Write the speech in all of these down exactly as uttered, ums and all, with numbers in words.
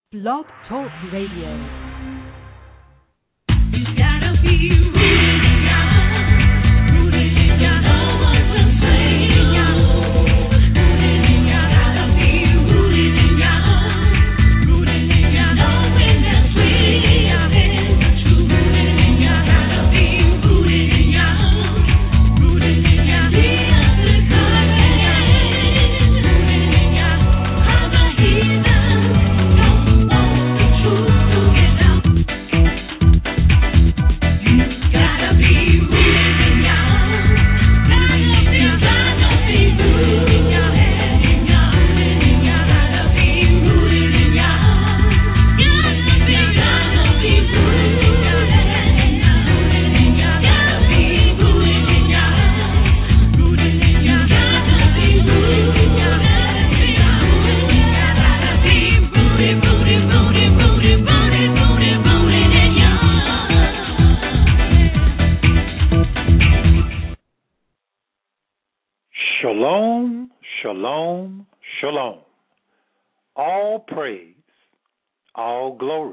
Blog Talk Radio. You gotta be rooted in God, rooted in God. No one will play God, rooted in God. Gotta be rooted in God, rooted in God. Knowing that we are in the truth, rooted in God. Gotta be rooted in God, rooted in God. Be of the covenant, rooted in God. I'm a heathen, don't want the truth to get out. Gotta be rooted in God. Gotta be, gotta be rooted in God. In God, in God. Gotta be rooted in God. Gotta be, gotta be rooted in God. In God, in God. Gotta be rooted in God. Rooted in God. Gotta be rooted in God. Gotta be rooted, rooted, rooted, rooted, rooted, rooted, rooted in God. Shalom, shalom, shalom. All praise, all glory,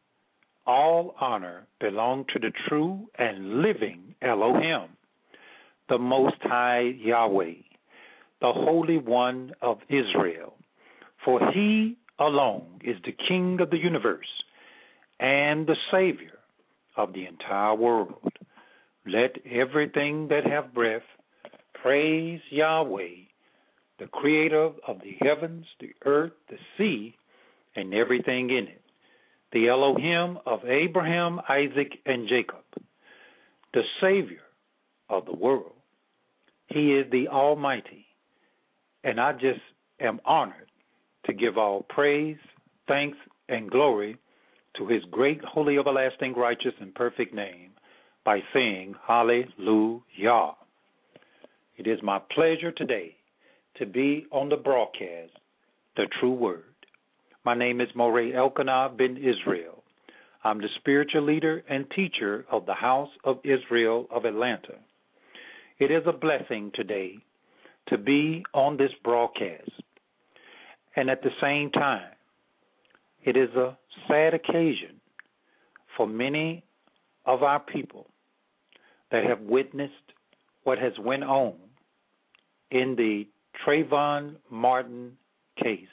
all honor belong to the true and living Elohim, the Most High Yahweh, the Holy One of Israel. For he alone is the King of the universe and the Savior of the entire world. Let everything that have breath praise Yahweh, the creator of the heavens, the earth, the sea, and everything in it, the Elohim of Abraham, Isaac, and Jacob, the Savior of the world. He is the Almighty, and I just am honored to give all praise, thanks, and glory to his great, holy, everlasting, righteous, and perfect name by saying Hallelujah. It is my pleasure today to be on the broadcast, The True Word. My name is Morey Elkanah ben Israel. I'm the spiritual leader and teacher of the House of Israel of Atlanta. It is a blessing today to be on this broadcast. And at the same time, it is a sad occasion for many of our people that have witnessed what has went on in the Trayvon Martin case.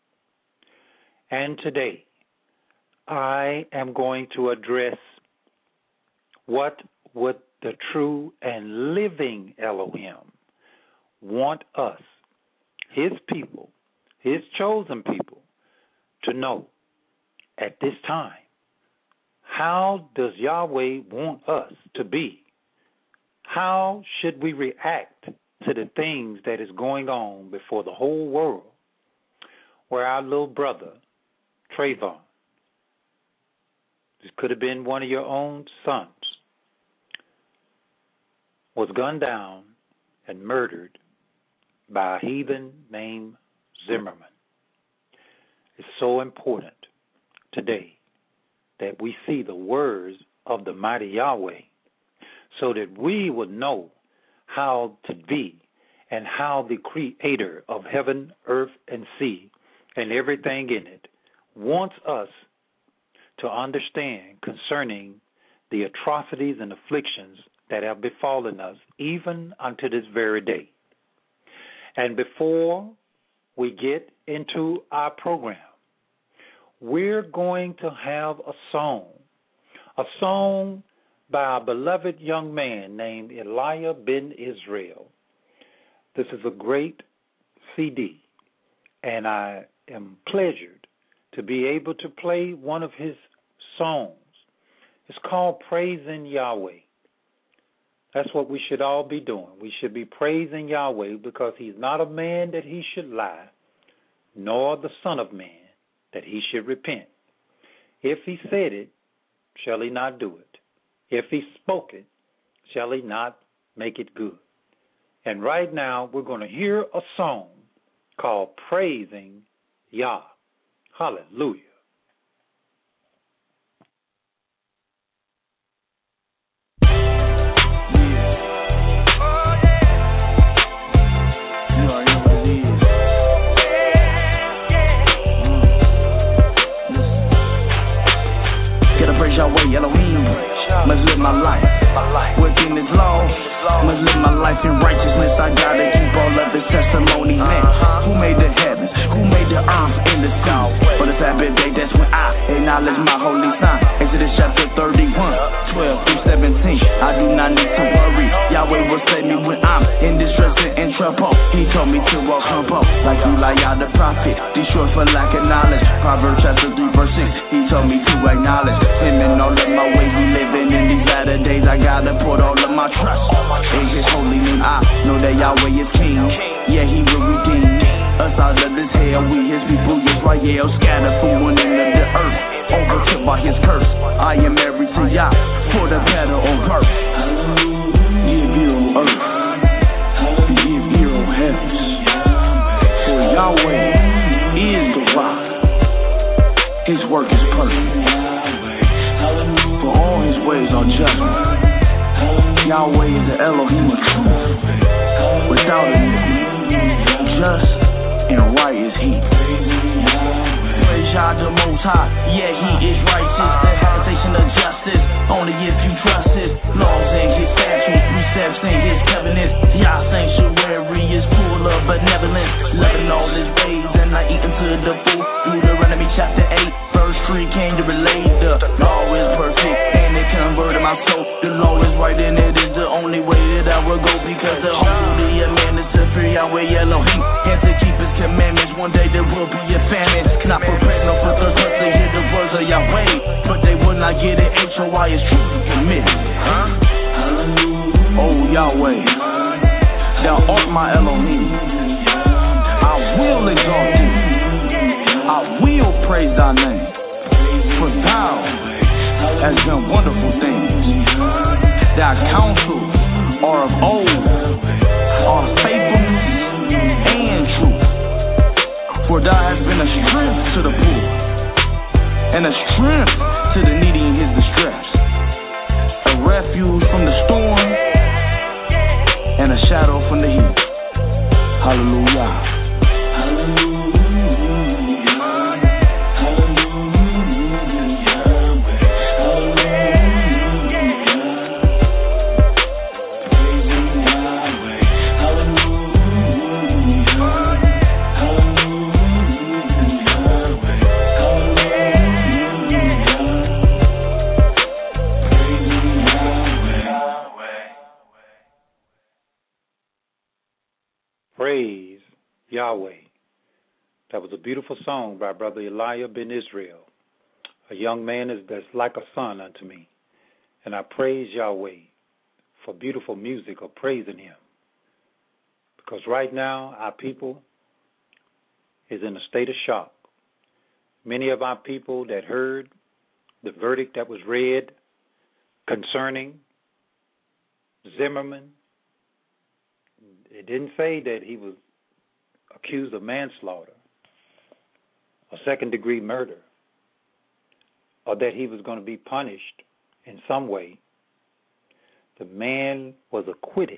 And today, I am going to address what would the true and living Elohim want us, his people, his chosen people, to know at this time. How does Yahweh want us to be? How should we react to the things that is going on before the whole world, where our little brother, Trayvon, this could have been one of your own sons, was gunned down and murdered by a heathen named Zimmerman. It's so important today that we see the words of the mighty Yahweh, so that we would know how to be and how the creator of heaven, earth, and sea, and everything in it, wants us to understand concerning the atrocities and afflictions that have befallen us even unto this very day. And before we get into our program, we're going to have a song, a song by a beloved young man named Elijah ben Israel. This is a great C D, and I am pleasured to be able to play one of his songs. It's called Praising Yahweh. That's what we should all be doing. We should be praising Yahweh, because he's not a man that he should lie, nor the son of man that he should repent. If he said it, shall he not do it? If he spoke it, shall he not make it good? And right now, we're going to hear a song called Praising Yah. Hallelujah. You already know what it is. Yeah, yeah. Mm. Listen. Praise Yahweh Elohim. Must live my life within His law. Must live my life in righteousness. I gotta keep all of His testimony. Man, who made the heavens? Who made the earth and the sea? For the Sabbath day, that's when I acknowledge my holy sign. Exodus chapter thirty-one, twelve through seventeen. I do not need to worry. Yahweh will save me when I'm in distress and in trouble. He told me to walk humble like Elijah the prophet. Destroy for lack of knowledge. Proverbs chapter three, verse six. He told me to acknowledge Him in all of my ways. We living in these latter days. I gotta put all of my trust in His holy name. I know that Yahweh is King. Yeah, He will redeem us out of this hell. We His people, Israel, scattered from one end of the earth, overtook by His curse. I am married to Yah for the better on earth. Give ear, O earth, give ear, O heavens, for Yahweh is the rock. His work is perfect, for all His ways are judgment. Yahweh is the Elohim of truth, without iniquity, just and right is He. Praise Yah the Most High, yeah, He is righteous. The habitation of justice, only if you trust His laws and His statutes, precepts and His covenants. Yah sanctuary is full of benevolence, loving all His ways and not eating to the full. Deuteronomy chapter eight, verse three came to relate. The law is perfect and it converted my soul. The law is right and it is the only way that I will go, because the holy a man is to fear Yahweh Elohim and to keep His commandments. One day there will be a famine, not for bread, no for thirst, but to hear the words of Yahweh. But they will not get it. H O Y is truly committed. Huh? Oh Yahweh, Thou art my Elohim. I will exalt Thee. I will praise Thy name, for Thou hast done wonderful things. Thy counsels are of old, are faithfulness and truth. For Thou hast been a strength to the poor, and a strength to the needy in his distress, a refuge from the storm, and a shadow from the heat. Hallelujah. Hallelujah. Praise Yahweh. That was a beautiful song by Brother Elijah Ben Israel. A young man is that's like a son unto me. And I praise Yahweh for beautiful music of praising Him. Because right now our people is in a state of shock. Many of our people that heard the verdict that was read concerning Zimmerman, it didn't say that he was accused of manslaughter or second-degree murder, or that he was going to be punished in some way. The man was acquitted.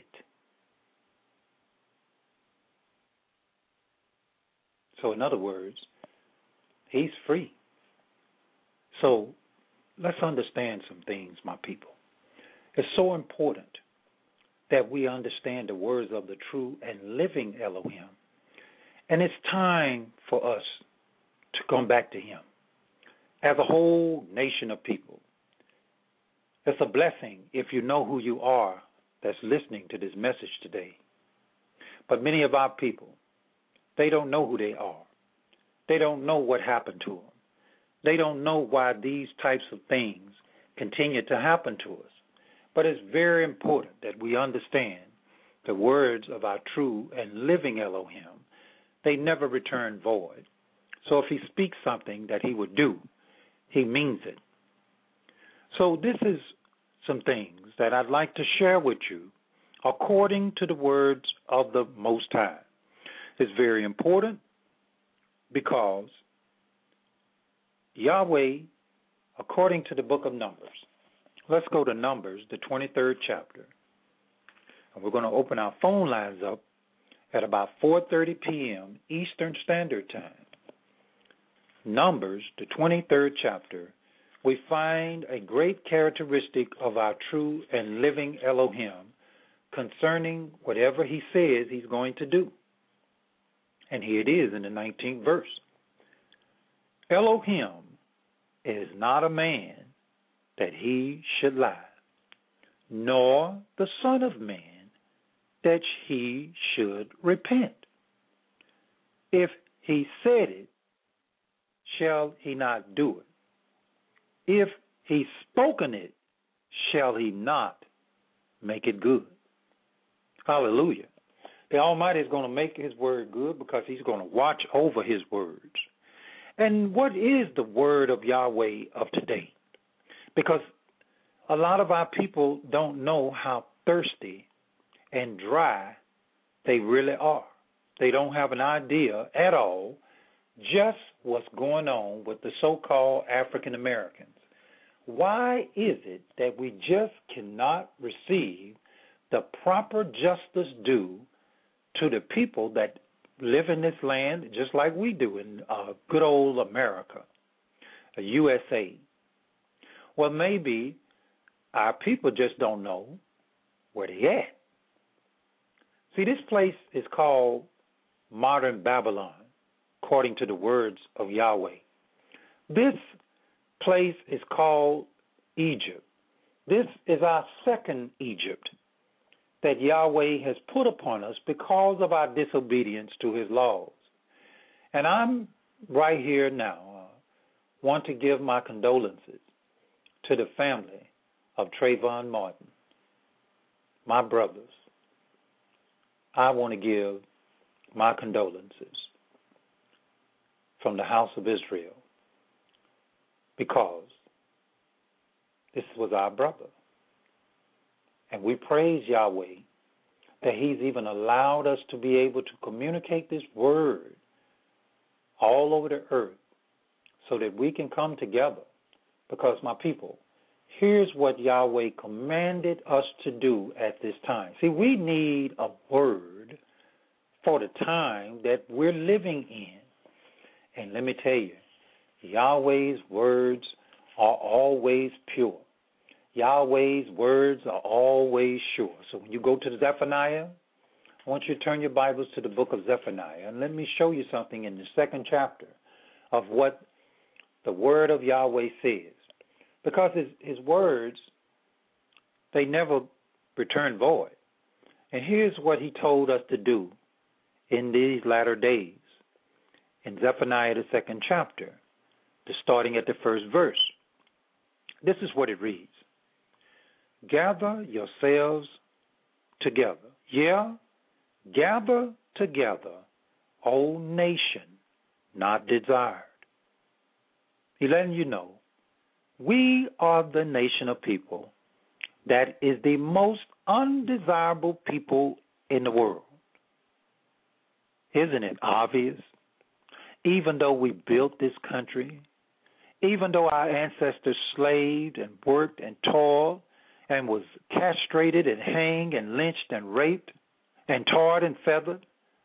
So in other words, he's free. So let's understand some things, my people. It's so important that we understand the words of the true and living Elohim. And it's time for us to come back to Him as a whole nation of people. It's a blessing if you know who you are that's listening to this message today. But many of our people, they don't know who they are. They don't know what happened to them. They don't know why these types of things continue to happen to us. But it's very important that we understand the words of our true and living Elohim. They never return void. So if He speaks something that He would do, He means it. So this is some things that I'd like to share with you according to the words of the Most High. It's very important because Yahweh, according to the book of Numbers, let's go to Numbers, the twenty-third chapter. And we're going to open our phone lines up at about four thirty p.m. Eastern Standard Time. Numbers, the twenty-third chapter. we find a great characteristic of our true and living Elohim concerning whatever he says he's going to do. And here it is in the nineteenth verse. Elohim is not a man that he should lie, nor the Son of Man that he should repent. If he said it, shall he not do it? If he spoken it, shall he not make it good? Hallelujah. The Almighty is going to make his word good because he's going to watch over his words. And what is the word of Yahweh of today? Because a lot of our people don't know how thirsty and dry they really are. They don't have an idea at all just what's going on with the so-called African Americans. Why is it that we just cannot receive the proper justice due to the people that live in this land just like we do in uh, good old America, the U S A? Well, maybe our people just don't know where they at. See, this place is called modern Babylon, according to the words of Yahweh. This place is called Egypt. This is our second Egypt that Yahweh has put upon us because of our disobedience to his laws. And I'm right here now, uh, want to give my condolences to the family of Trayvon Martin, my brothers. I want to give my condolences from the house of Israel because this was our brother. And we praise Yahweh that he's even allowed us to be able to communicate this word all over the earth so that we can come together. Because, my people, here's what Yahweh commanded us to do at this time. See, we need a word for the time that we're living in. And let me tell you, Yahweh's words are always pure. Yahweh's words are always sure. So when you go to Zephaniah, I want you to turn your Bibles to the book of Zephaniah, and let me show you something in the second chapter of what the word of Yahweh says. Because his, his words, they never return void. And here's what he told us to do in these latter days. In Zephaniah, the second chapter, starting at the first verse. This is what it reads. Gather yourselves together. Yeah, gather together, O nation not desired. He's letting you know, we are the nation of people that is the most undesirable people in the world. Isn't it obvious? Even though we built this country, even though our ancestors slaved and worked and toiled and was castrated and hanged and lynched and raped and tarred and feathered,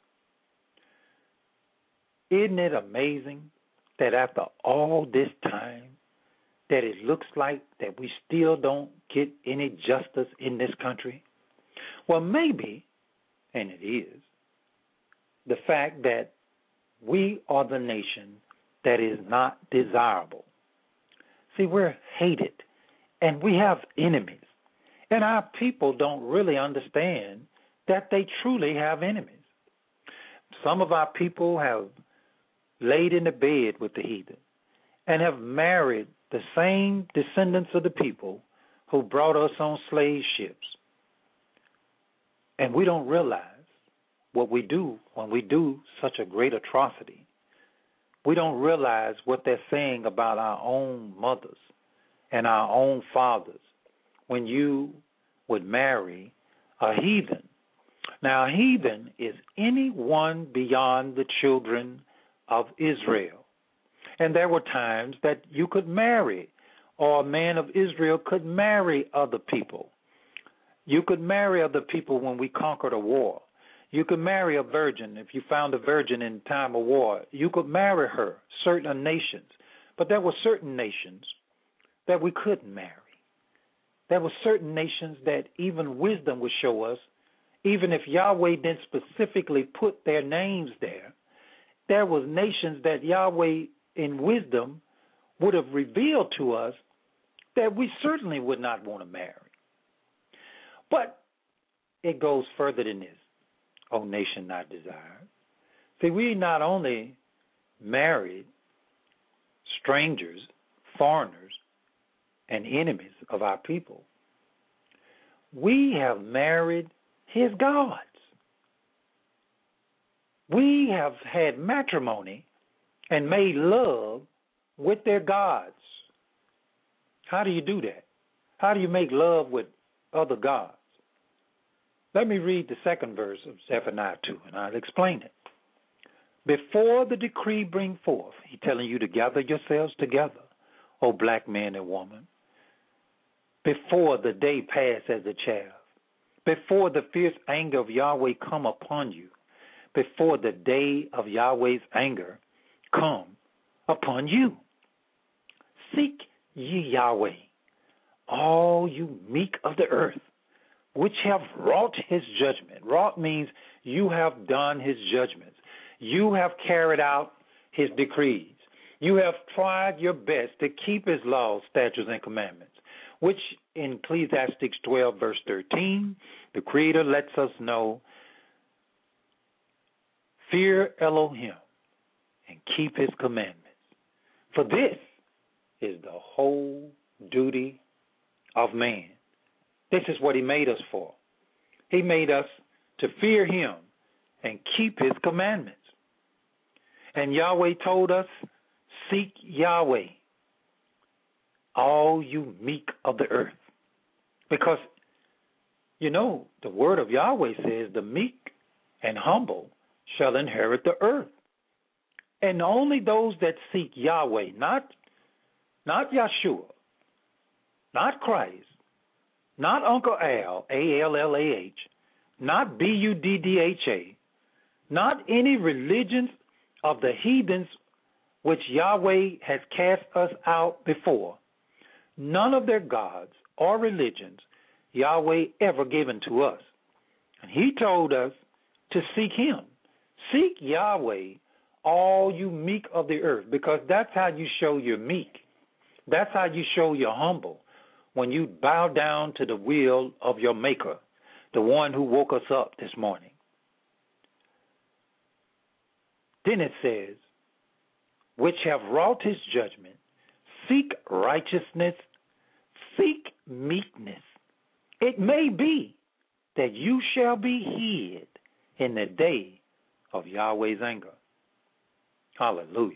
isn't it amazing that after all this time that it looks like that we still don't get any justice in this country? Well, maybe, and it is, the fact that we are the nation that is not desirable. See, we're hated, and we have enemies. And our people don't really understand that they truly have enemies. Some of our people have laid in the bed with the heathen and have married the same descendants of the people who brought us on slave ships. And we don't realize what we do when we do such a great atrocity. We don't realize what they're saying about our own mothers and our own fathers when you would marry a heathen. Now, a heathen is anyone beyond the children of Israel. And there were times that you could marry, or a man of Israel could marry other people. You could marry other people when we conquered a war. You could marry a virgin if you found a virgin in time of war. You could marry her, certain nations. But there were certain nations that we couldn't marry. There were certain nations that even wisdom would show us, even if Yahweh didn't specifically put their names there, there was nations that Yahweh in wisdom would have revealed to us that we certainly would not want to marry. But it goes further than this, O nation not desired. See, we not only married strangers, foreigners, and enemies of our people, we have married his gods. We have had matrimony and made love with their gods. How do you do that? How do you make love with other gods? Let me read the second verse of Zephaniah two, and I'll explain it. Before the decree bring forth, he's telling you to gather yourselves together, O black man and woman, before the day pass as a chaff, before the fierce anger of Yahweh come upon you, before the day of Yahweh's anger come upon you. Seek ye Yahweh, all you meek of the earth, which have wrought his judgment. Wrought means you have done his judgments. You have carried out his decrees. You have tried your best to keep his laws, statutes, and commandments, which in Ecclesiastes twelve, verse thirteen, the Creator lets us know, fear Elohim and keep his commandments. For this is the whole duty of man. This is what he made us for. He made us to fear him and keep his commandments. And Yahweh told us, seek Yahweh, all you meek of the earth. Because, you know, the word of Yahweh says the meek and humble shall inherit the earth. And only those that seek Yahweh, not, not Yeshua, not Christ, not Uncle Al, A L L A H, not B U D D H A, not any religions of the heathens which Yahweh has cast us out before. None of their gods or religions Yahweh ever given to us. And he told us to seek him. Seek Yahweh, all you meek of the earth, because that's how you show you're meek. That's how you show you're humble, when you bow down to the will of your Maker, the one who woke us up this morning. Then it says, which have wrought his judgment, seek righteousness, seek meekness. It may be that you shall be hid in the day of Yahweh's anger. Hallelujah.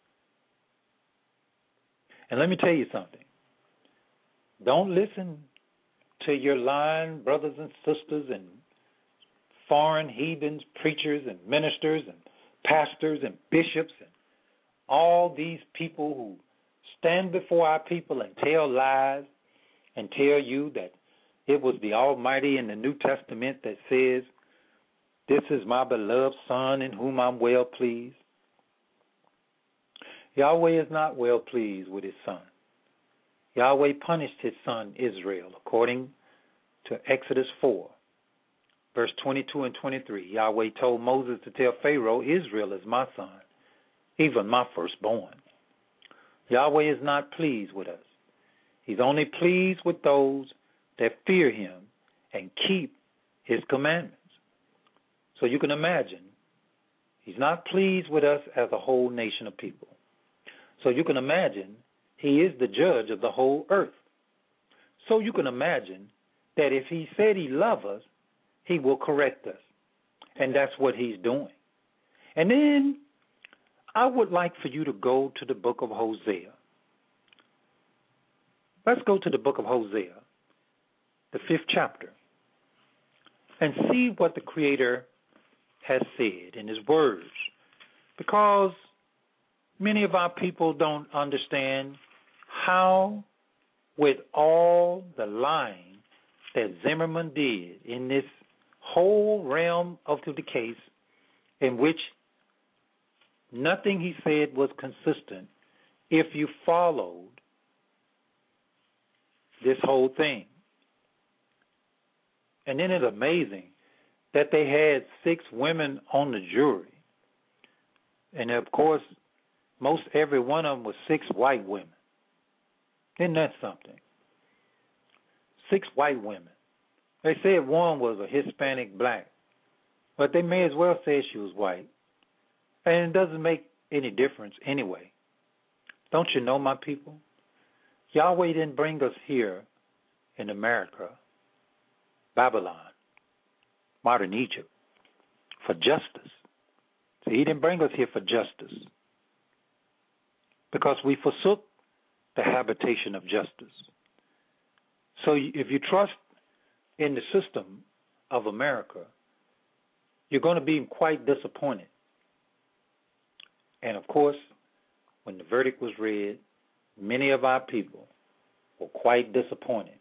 And let me tell you something. Don't listen to your lying brothers and sisters and foreign heathens, preachers and ministers and pastors and bishops and all these people who stand before our people and tell lies and tell you that it was the Almighty in the New Testament that says, this is my beloved Son in whom I'm well pleased. Yahweh is not well pleased with his Son. Yahweh punished his son Israel according to Exodus four, verse twenty-two and twenty-three. Yahweh told Moses to tell Pharaoh, Israel is my son, even my firstborn. Yahweh is not pleased with us. He's only pleased with those that fear him and keep his commandments. So you can imagine, he's not pleased with us as a whole nation of people. So you can imagine, he is the judge of the whole earth. So you can imagine that if he said he loves us, he will correct us. And that's what he's doing. And then I would like for you to go to the book of Hosea. Let's go to the book of Hosea, the fifth chapter, and see what the Creator has said in his words. Because many of our people don't understand how, with all the lying that Zimmerman did in this whole realm of the case, in which nothing he said was consistent, if you followed this whole thing. And then it's amazing that they had six women on the jury. And of course, most every one of them was six white women. Isn't that something? Six white women. They said one was a Hispanic black, but they may as well say she was white. And it doesn't make any difference anyway. Don't you know, my people? Yahweh didn't bring us here in America, Babylon, modern Egypt, for justice. See, he didn't bring us here for justice because we forsook the habitation of justice. So if you trust in the system of America, you're going to be quite disappointed. And of course, when the verdict was read, many of our people were quite disappointed.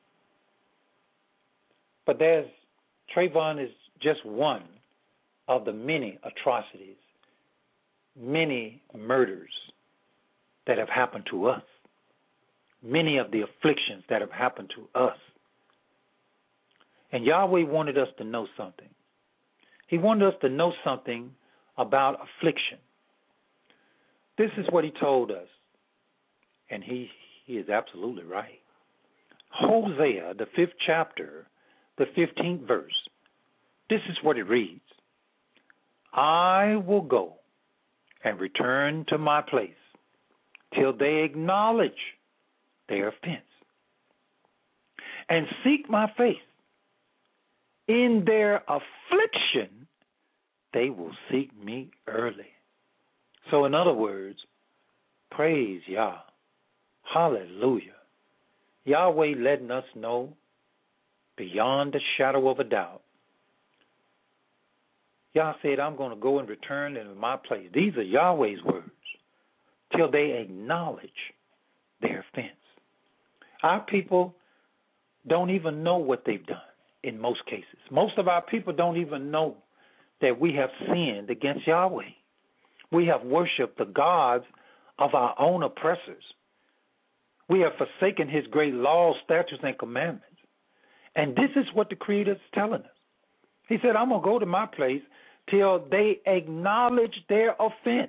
But there's Trayvon is just one of the many atrocities, many murders that have happened to us, many of the afflictions that have happened to us. And Yahweh wanted us to know something. He wanted us to know something about affliction. This is what he told us, and he, he is absolutely right. Hosea, the fifth chapter, the fifteenth verse, this is what it reads. I will go and return to my place till they acknowledge their offense and seek my face. In their affliction, they will seek me early. So in other words, praise Yah. Hallelujah. Yahweh letting us know beyond the shadow of a doubt. Yah said, I'm going to go and return into my place. These are Yahweh's words. Till they acknowledge their offense. Our people don't even know what they've done in most cases. Most of our people don't even know that we have sinned against Yahweh. We have worshipped the gods of our own oppressors. We have forsaken his great laws, statutes, and commandments. And this is what the Creator is telling us. He said, I'm going to go to my place till they acknowledge their offense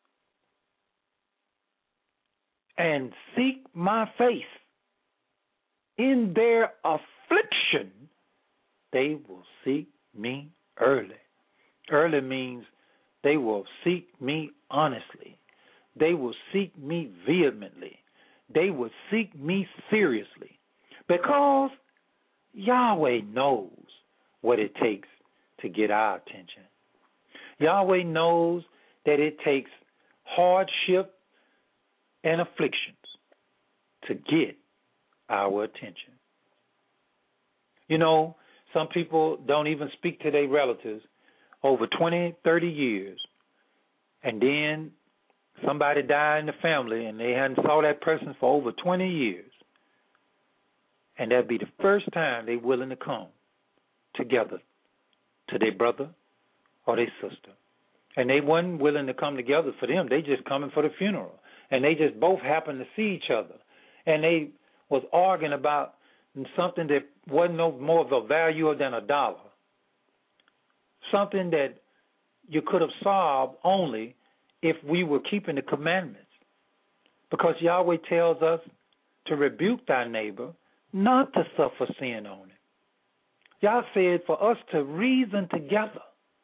and seek my face. In their affliction, they will seek me early. Early means they will seek me honestly. They will seek me vehemently. They will seek me seriously. Because Yahweh knows what it takes to get our attention. Yahweh knows that it takes hardship and afflictions to get our attention. You know, some people don't even speak to their relatives over twenty, thirty years, and then somebody died in the family and they hadn't saw that person for over twenty years. And that'd be the first time they're willing to come together to their brother or their sister. And they wasn't willing to come together for them. They just coming for the funeral. And they just both happened to see each other. And they was arguing about something that wasn't no more of a value than a dollar. Something that you could have solved only if we were keeping the commandments. Because Yahweh tells us to rebuke thy neighbor, not to suffer sin on him. Yah said for us to reason together.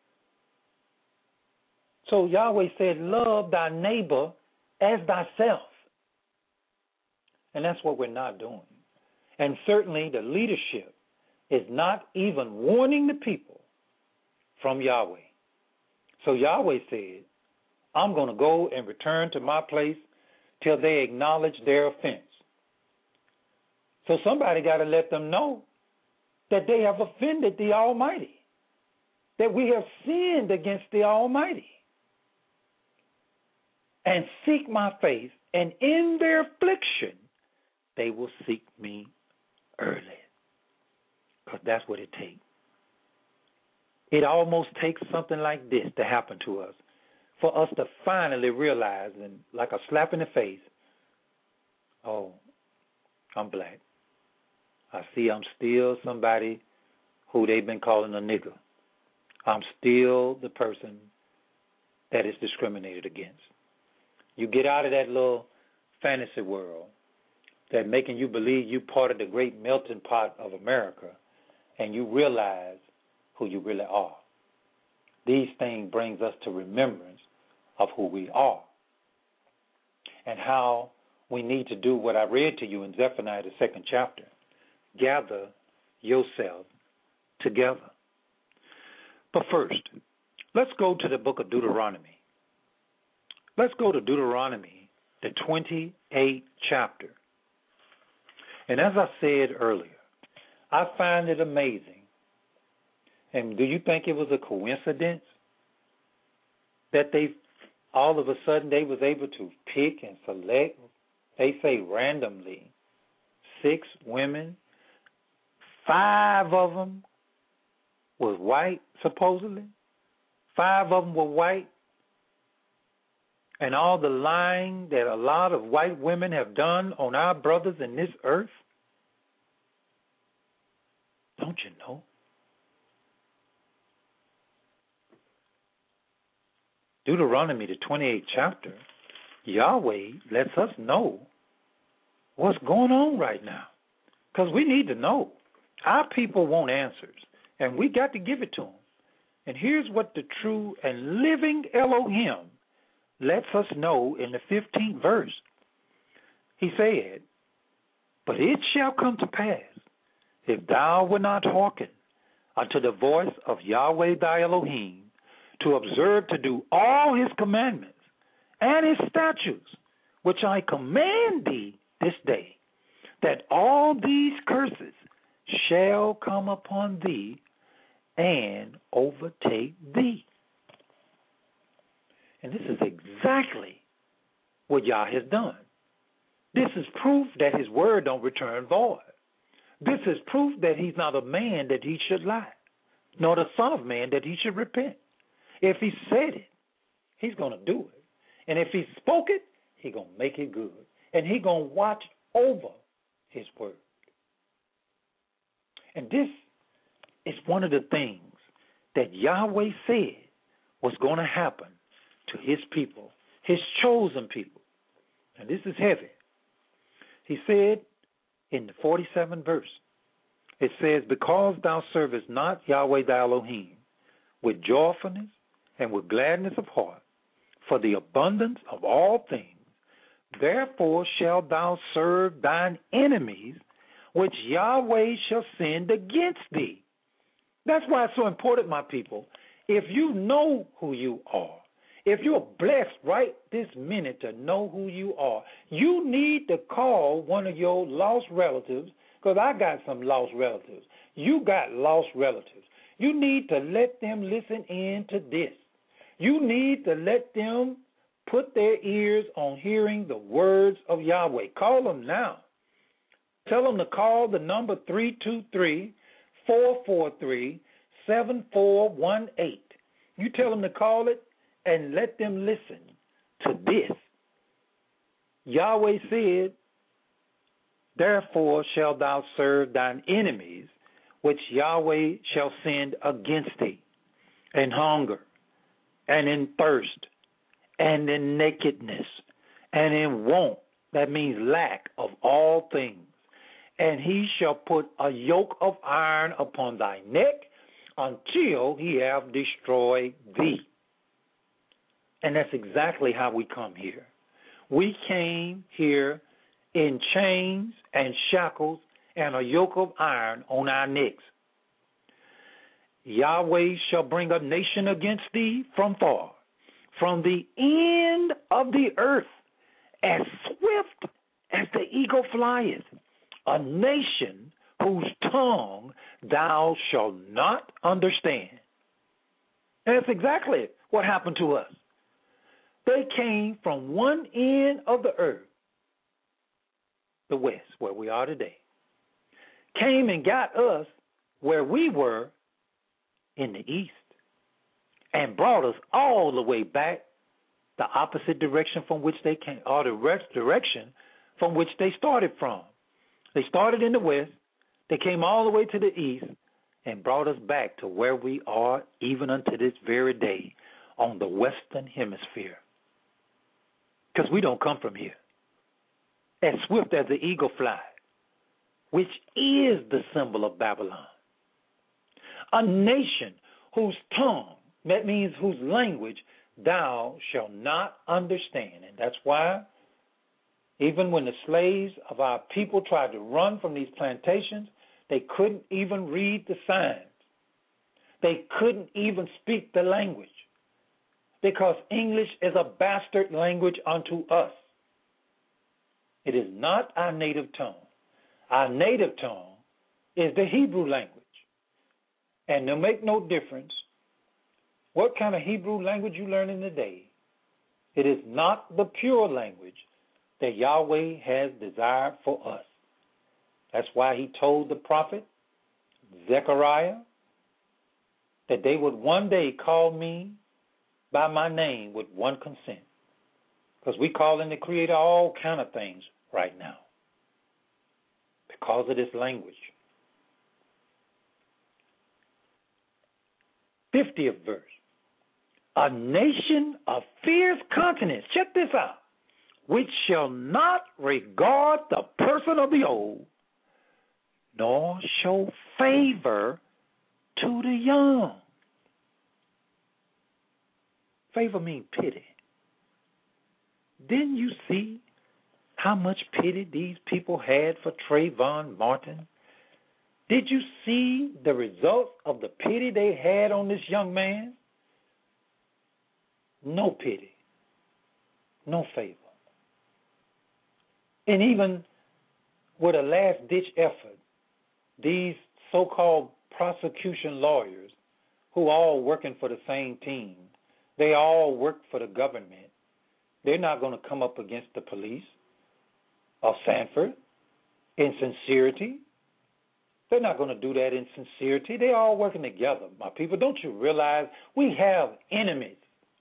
So Yahweh said, love thy neighbor as thyself. And that's what we're not doing. And certainly the leadership is not even warning the people from Yahweh. So Yahweh said, I'm going to go and return to my place till they acknowledge their offense. So somebody got to let them know that they have offended the Almighty, that we have sinned against the Almighty. And seek my face, and in their affliction, they will seek me early. Because that's what it takes. It almost takes something like this to happen to us, for us to finally realize, and like a slap in the face, oh, I'm black. I see I'm still somebody who they've been calling a nigger. I'm still the person that is discriminated against. You get out of that little fantasy world that making you believe you part of the great melting pot of America, and you realize who you really are. These things brings us to remembrance of who we are and how we need to do what I read to you in Zephaniah, the second chapter. Gather yourself together. But first, let's go to the book of Deuteronomy. Let's go to Deuteronomy, the twenty-eighth chapter. And as I said earlier, I find it amazing. And do you think it was a coincidence that they all of a sudden they was able to pick and select, they say randomly, six women, five of them was white, supposedly. Five of them were white. And all the lying that a lot of white women have done on our brothers in this earth. Don't you know? Deuteronomy, the twenty-eighth chapter, Yahweh lets us know what's going on right now. Because we need to know. Our people want answers, and we got to give it to them. And here's what the true and living Elohim lets us know in the fifteenth verse. He said, "But it shall come to pass, if thou wilt not hearken unto the voice of Yahweh thy Elohim, to observe to do all his commandments and his statutes, which I command thee this day, that all these curses shall come upon thee and overtake thee." And this is exactly what Yah has done. This is proof that his word don't return void. This is proof that he's not a man that he should lie, nor the son of man that he should repent. If he said it, he's going to do it. And if he spoke it, he's going to make it good. And he's going to watch over his word. And this is one of the things that Yahweh said was going to happen to his people, his chosen people. And this is heavy. He said in the forty-seventh verse, it says, "Because thou servest not Yahweh thy Elohim with joyfulness and with gladness of heart, for the abundance of all things, therefore shalt thou serve thine enemies, which Yahweh shall send against thee." That's why it's so important, my people. If you know who you are, if you're blessed right this minute to know who you are, you need to call one of your lost relatives, because I got some lost relatives. You got lost relatives. You need to let them listen in to this. You need to let them put their ears on hearing the words of Yahweh. Call them now. Tell them to call the number three two three, four four three, seven four one eight. You tell them to call it and let them listen to this. Yahweh said, "Therefore shalt thou serve thine enemies, which Yahweh shall send against thee, in hunger, and in thirst, and in nakedness, and in want," that means lack of all things. "And he shall put a yoke of iron upon thy neck until he have destroyed thee." And that's exactly how we come here. We came here in chains and shackles and a yoke of iron on our necks. "Yahweh shall bring a nation against thee from far, from the end of the earth, as swift as the eagle flieth, a nation whose tongue thou shalt not understand." And that's exactly what happened to us. They came from one end of the earth, the west, where we are today, came and got us where we were in the east, and brought us all the way back the opposite direction from which they came, or the direction from which they started from. They started in the west, They came all the way to the east and brought us back to where we are even unto this very day on the western hemisphere. Because we don't come from here. As swift as the eagle flies, which is the symbol of Babylon. A nation whose tongue, that means whose language, thou shalt not understand. And that's why even when the slaves of our people tried to run from these plantations, they couldn't even read the signs. They couldn't even speak the language because English is a bastard language unto us. It is not our native tongue. Our native tongue is the Hebrew language. And it'll make no difference what kind of Hebrew language you learn in the day. It is not the pure language that Yahweh has desired for us. That's why he told the prophet Zechariah that they would one day call me by my name with one consent. Because we calling the Creator all kind of things right now because of this language. fiftieth verse. A nation of fierce countenance, check this out, which shall not regard the person of the old, nor show favor to the young. Favor means pity. Didn't you see how much pity these people had for Trayvon Martin? Did you see the results of the pity they had on this young man? No pity, no favor. And even with a last-ditch effort, these so-called prosecution lawyers, who are all working for the same team, they all work for the government, they're not going to come up against the police of Sanford in sincerity. They're not going to do that in sincerity. They're all working together, my people. Don't you realize we have enemies?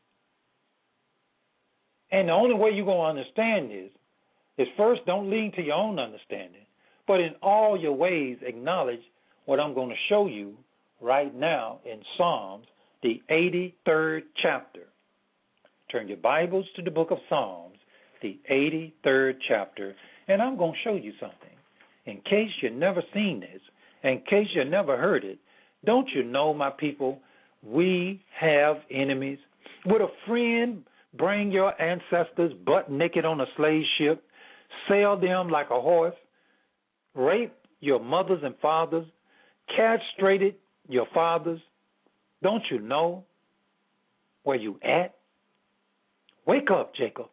And the only way you're going to understand this is first, don't lean to your own understanding, but in all your ways acknowledge what I'm going to show you right now in Psalms, the eighty-third chapter. Turn your Bibles to the book of Psalms, the eighty-third chapter, and I'm going to show you something. In case you've never seen this, in case you never heard it, don't you know, my people, we have enemies. Would a friend bring your ancestors butt naked on a slave ship, sell them like a horse, rape your mothers and fathers, castrated your fathers? Don't you know where you at? Wake up, Jacob.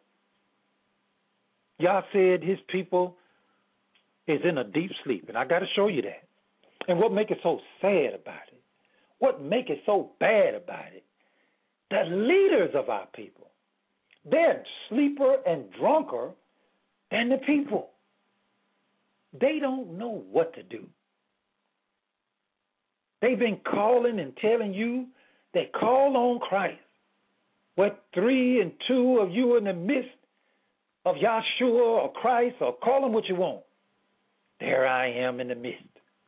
Yah said his people is in a deep sleep, and I got to show you that. And what make it so sad about it, what make it so bad about it, the leaders of our people, they're sleeper and drunker than the people. They don't know what to do. They've been calling and telling you they call on Christ. What three and two of you in the midst of Yahshua or Christ, or call them what you want. There I am in the midst.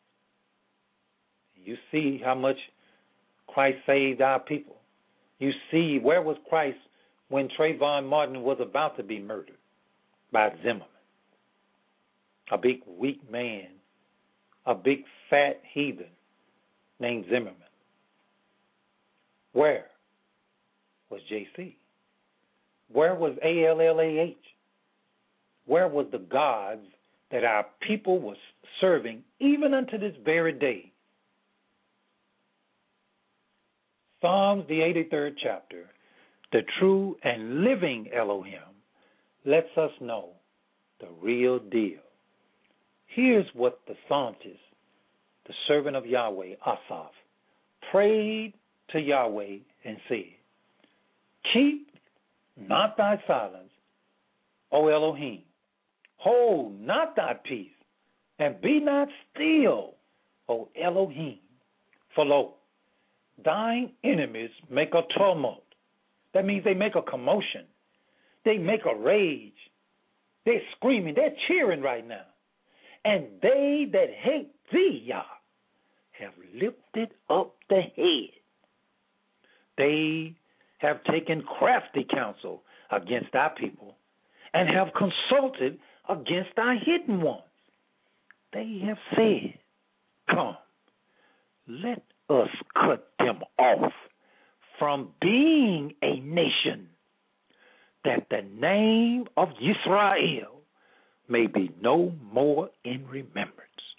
You see how much Christ saved our people. You see, where was Christ when Trayvon Martin was about to be murdered by Zimmerman? A big weak man, a big fat heathen named Zimmerman. Where was J C? Where was A L L A H? Where was the gods that our people was serving even unto this very day? Psalms, the eighty-third chapter, the true and living Elohim, lets us know the real deal. Here's what the psalmist, the servant of Yahweh, Asaph, prayed to Yahweh and said, keep not thy silence, O Elohim. Hold not thy peace, and be not still, O Elohim. For lo, thine enemies make a tumult. That means they make a commotion. They make a rage. They're screaming. They're cheering right now. And they that hate thee, Yah, have lifted up the head. They have taken crafty counsel against our people and have consulted against our hidden ones. They have said, come, let us cut them off from being a nation, that the name of Israel may be no more in remembrance.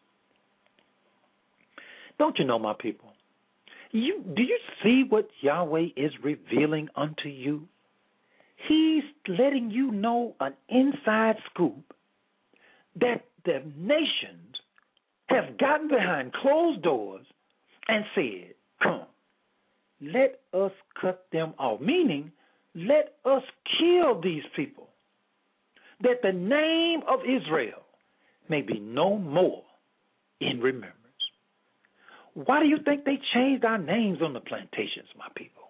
Don't you know, my people? You, do you see what Yahweh is revealing unto you? He's letting you know an inside scoop that the nations have gotten behind closed doors and said, come, let us cut them off. Meaning, let us kill these people, that the name of Israel may be no more in remembrance. Why do you think they changed our names on the plantations, my people?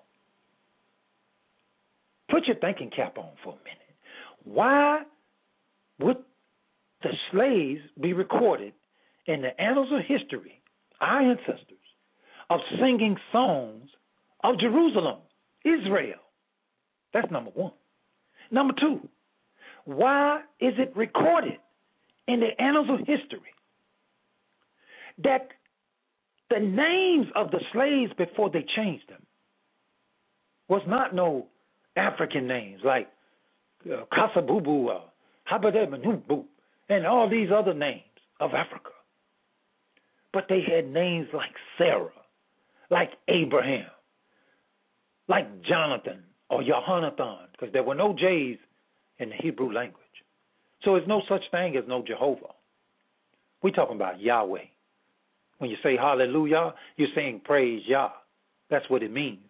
Put your thinking cap on for a minute. Why would the slaves be recorded in the annals of history, our ancestors, of singing songs of Jerusalem, Israel? That's number one. Number two, why is it recorded in the annals of history that the names of the slaves before they changed them was not no African names like uh, Kasabubu or Habadebanubu and all these other names of Africa? But they had names like Sarah, like Abraham, like Jonathan or Yohanathan, because there were no J's in the Hebrew language. So there's no such thing as no Jehovah. We're talking about Yahweh. When you say hallelujah, you're saying praise Yah. That's what it means.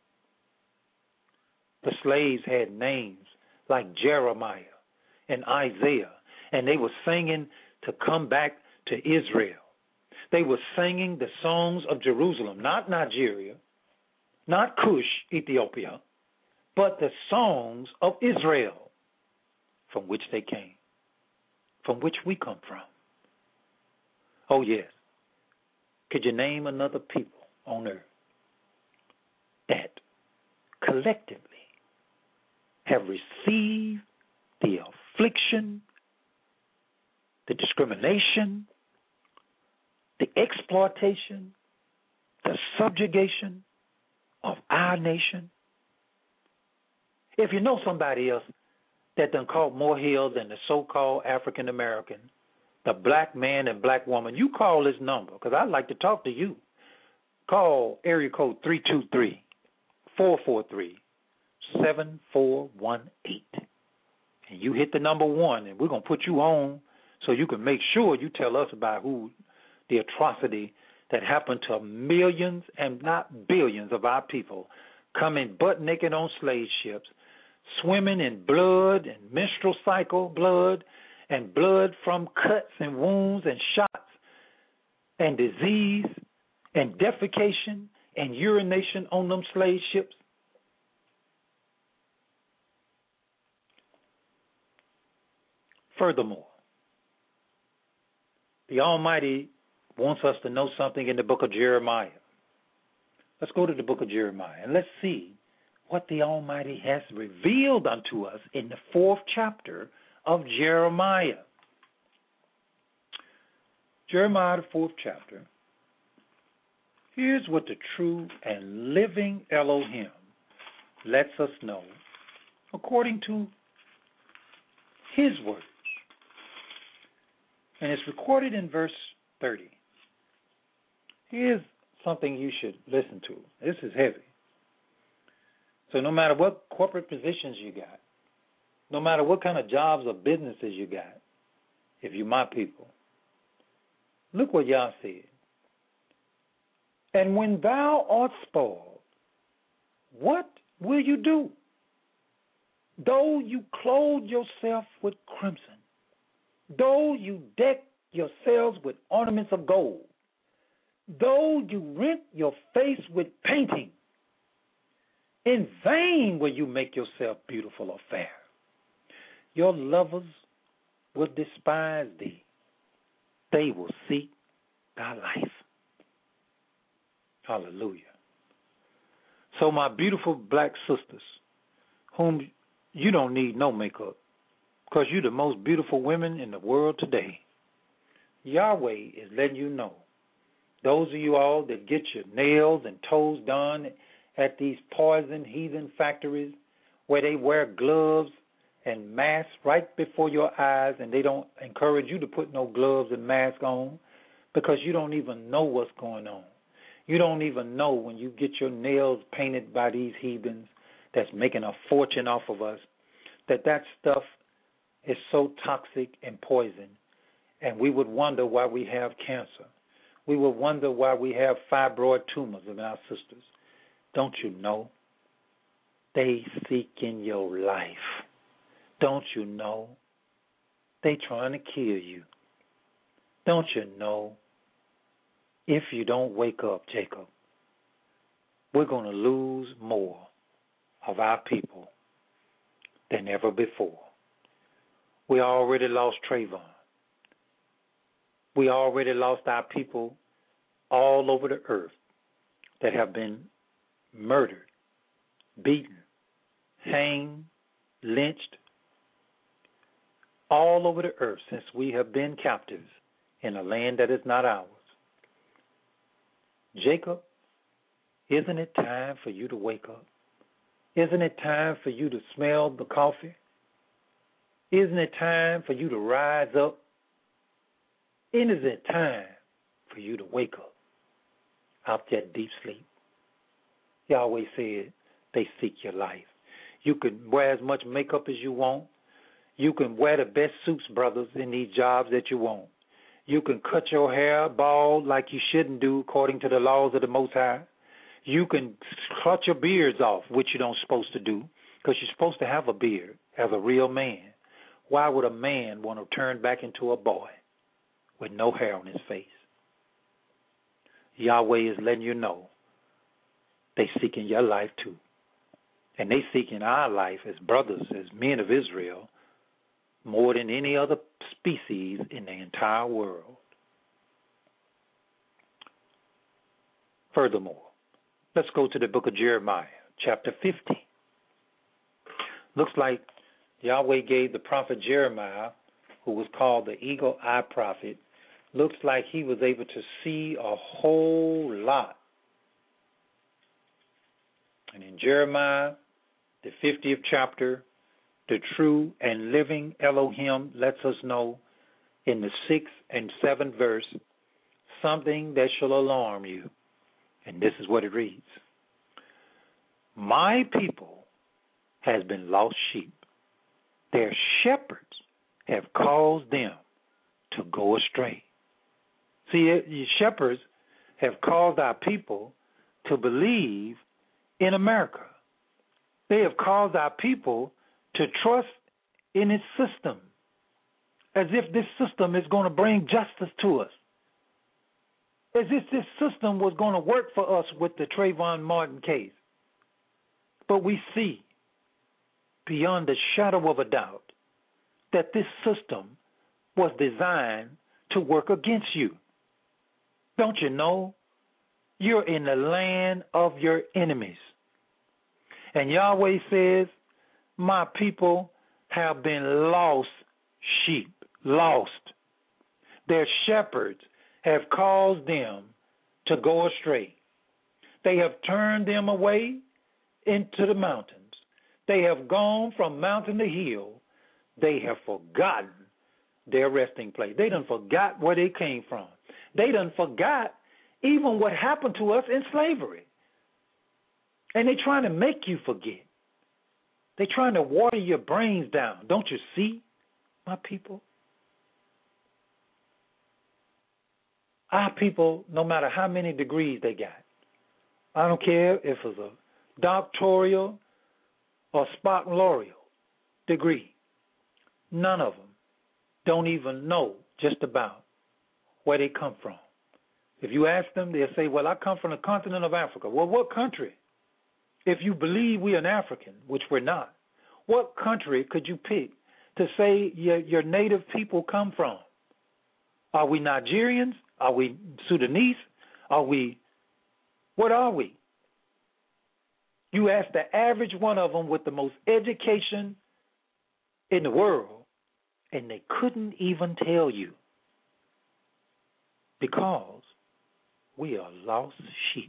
The slaves had names like Jeremiah and Isaiah, and they were singing to come back to Israel. They were singing the songs of Jerusalem, not Nigeria, not Cush, Ethiopia, but the songs of Israel from which they came, from which we come from. Oh, yes. Could you name another people on earth that collectively have received the affliction, the discrimination, the exploitation, the subjugation of our nation? If you know somebody else that done caught more hell than the so-called African American, the black man and black woman, you call this number, because I'd like to talk to you. Call area code three two three, four four three, seven four one eight. And you hit the number one, and we're going to put you on so you can make sure you tell us about who the atrocity that happened to millions and not billions of our people coming butt naked on slave ships, swimming in blood and menstrual cycle blood and blood from cuts and wounds and shots and disease and defecation and urination on them slave ships. Furthermore, the Almighty wants us to know something in the book of Jeremiah. Let's go to the book of Jeremiah and let's see what the Almighty has revealed unto us in the fourth chapter of Jeremiah. Jeremiah, the fourth chapter. Here's what the true and living Elohim lets us know according to his words. And it's recorded in verse thirty. Here's something you should listen to. This is heavy. So no matter what corporate positions you got, no matter what kind of jobs or businesses you got, if you my people, look what Yah said. And when thou art spoiled, what will you do? Though you clothe yourself with crimson, though you deck yourselves with ornaments of gold, though you rent your face with painting, in vain will you make yourself beautiful or fair. Your lovers will despise thee. they will seek thy life. Hallelujah. So my beautiful black sisters, whom you don't need no makeup, because you're the most beautiful women in the world today, Yahweh is letting you know, those of you all that get your nails and toes done at these poison heathen factories where they wear gloves and masks right before your eyes, and they don't encourage you to put no gloves and mask on because you don't even know what's going on. You don't even know when you get your nails painted by these heathens that's making a fortune off of us, that that stuff is so toxic and poison, and we would wonder why we have cancer. We would wonder why we have fibroid tumors in our sisters. Don't you know? They seeking your life. Don't you know? They trying to kill you. Don't you know? If you don't wake up, Jacob, we're going to lose more of our people than ever before. We already lost Trayvon. We already lost our people all over the earth that have been murdered, beaten, hanged, lynched, all over the earth since we have been captives in a land that is not ours. Jacob, isn't it time for you to wake up? Isn't it time for you to smell the coffee? Isn't it time for you to rise up? Isn't it time for you to wake up out that deep sleep? Yahweh said they seek your life. You can wear as much makeup as you want. You can wear the best suits, brothers, in these jobs that you want. You can cut your hair bald like you shouldn't do according to the laws of the Most High. You can cut your beards off, which you don't supposed to do, because you're supposed to have a beard as a real man. Why would a man want to turn back into a boy with no hair on his face? Yahweh is letting you know they seeking your life too. And they seeking our life as brothers, as men of Israel, more than any other species in the entire world. Furthermore, let's go to the book of Jeremiah, chapter fifty. Looks like Yahweh gave the prophet Jeremiah, who was called the eagle eye prophet, looks like he was able to see a whole lot. And in Jeremiah, the fiftieth chapter, the true and living Elohim lets us know in the sixth and seventh verse something that shall alarm you. And this is what it reads. My people has been lost sheep. Their shepherds have caused them to go astray. See, the shepherds have caused our people to believe in America. They have caused our people to trust in its system, as if this system is going to bring justice to us, as if this system was going to work for us with the Trayvon Martin case. But we see, beyond the shadow of a doubt, that this system was designed to work against you. Don't you know? You're in the land of your enemies. And Yahweh says, my people have been lost sheep, lost. Their shepherds have caused them to go astray. They have turned them away into the mountains. They have gone from mountain to hill. They have forgotten their resting place. They done forgot where they came from. They done forgot even what happened to us in slavery. And they trying to make you forget. They're trying to water your brains down. Don't you see, my people? Our people, no matter how many degrees they got, I don't care if it's a doctoral or baccalaureate degree, none of them don't even know just about where they come from. If you ask them, they'll say, well, I come from the continent of Africa. Well, what country? If you believe we're an African, which we're not, what country could you pick to say your, your native people come from? Are we Nigerians? Are we Sudanese? Are we, what are we? You ask the average one of them with the most education in the world, and they couldn't even tell you, because we are lost sheep.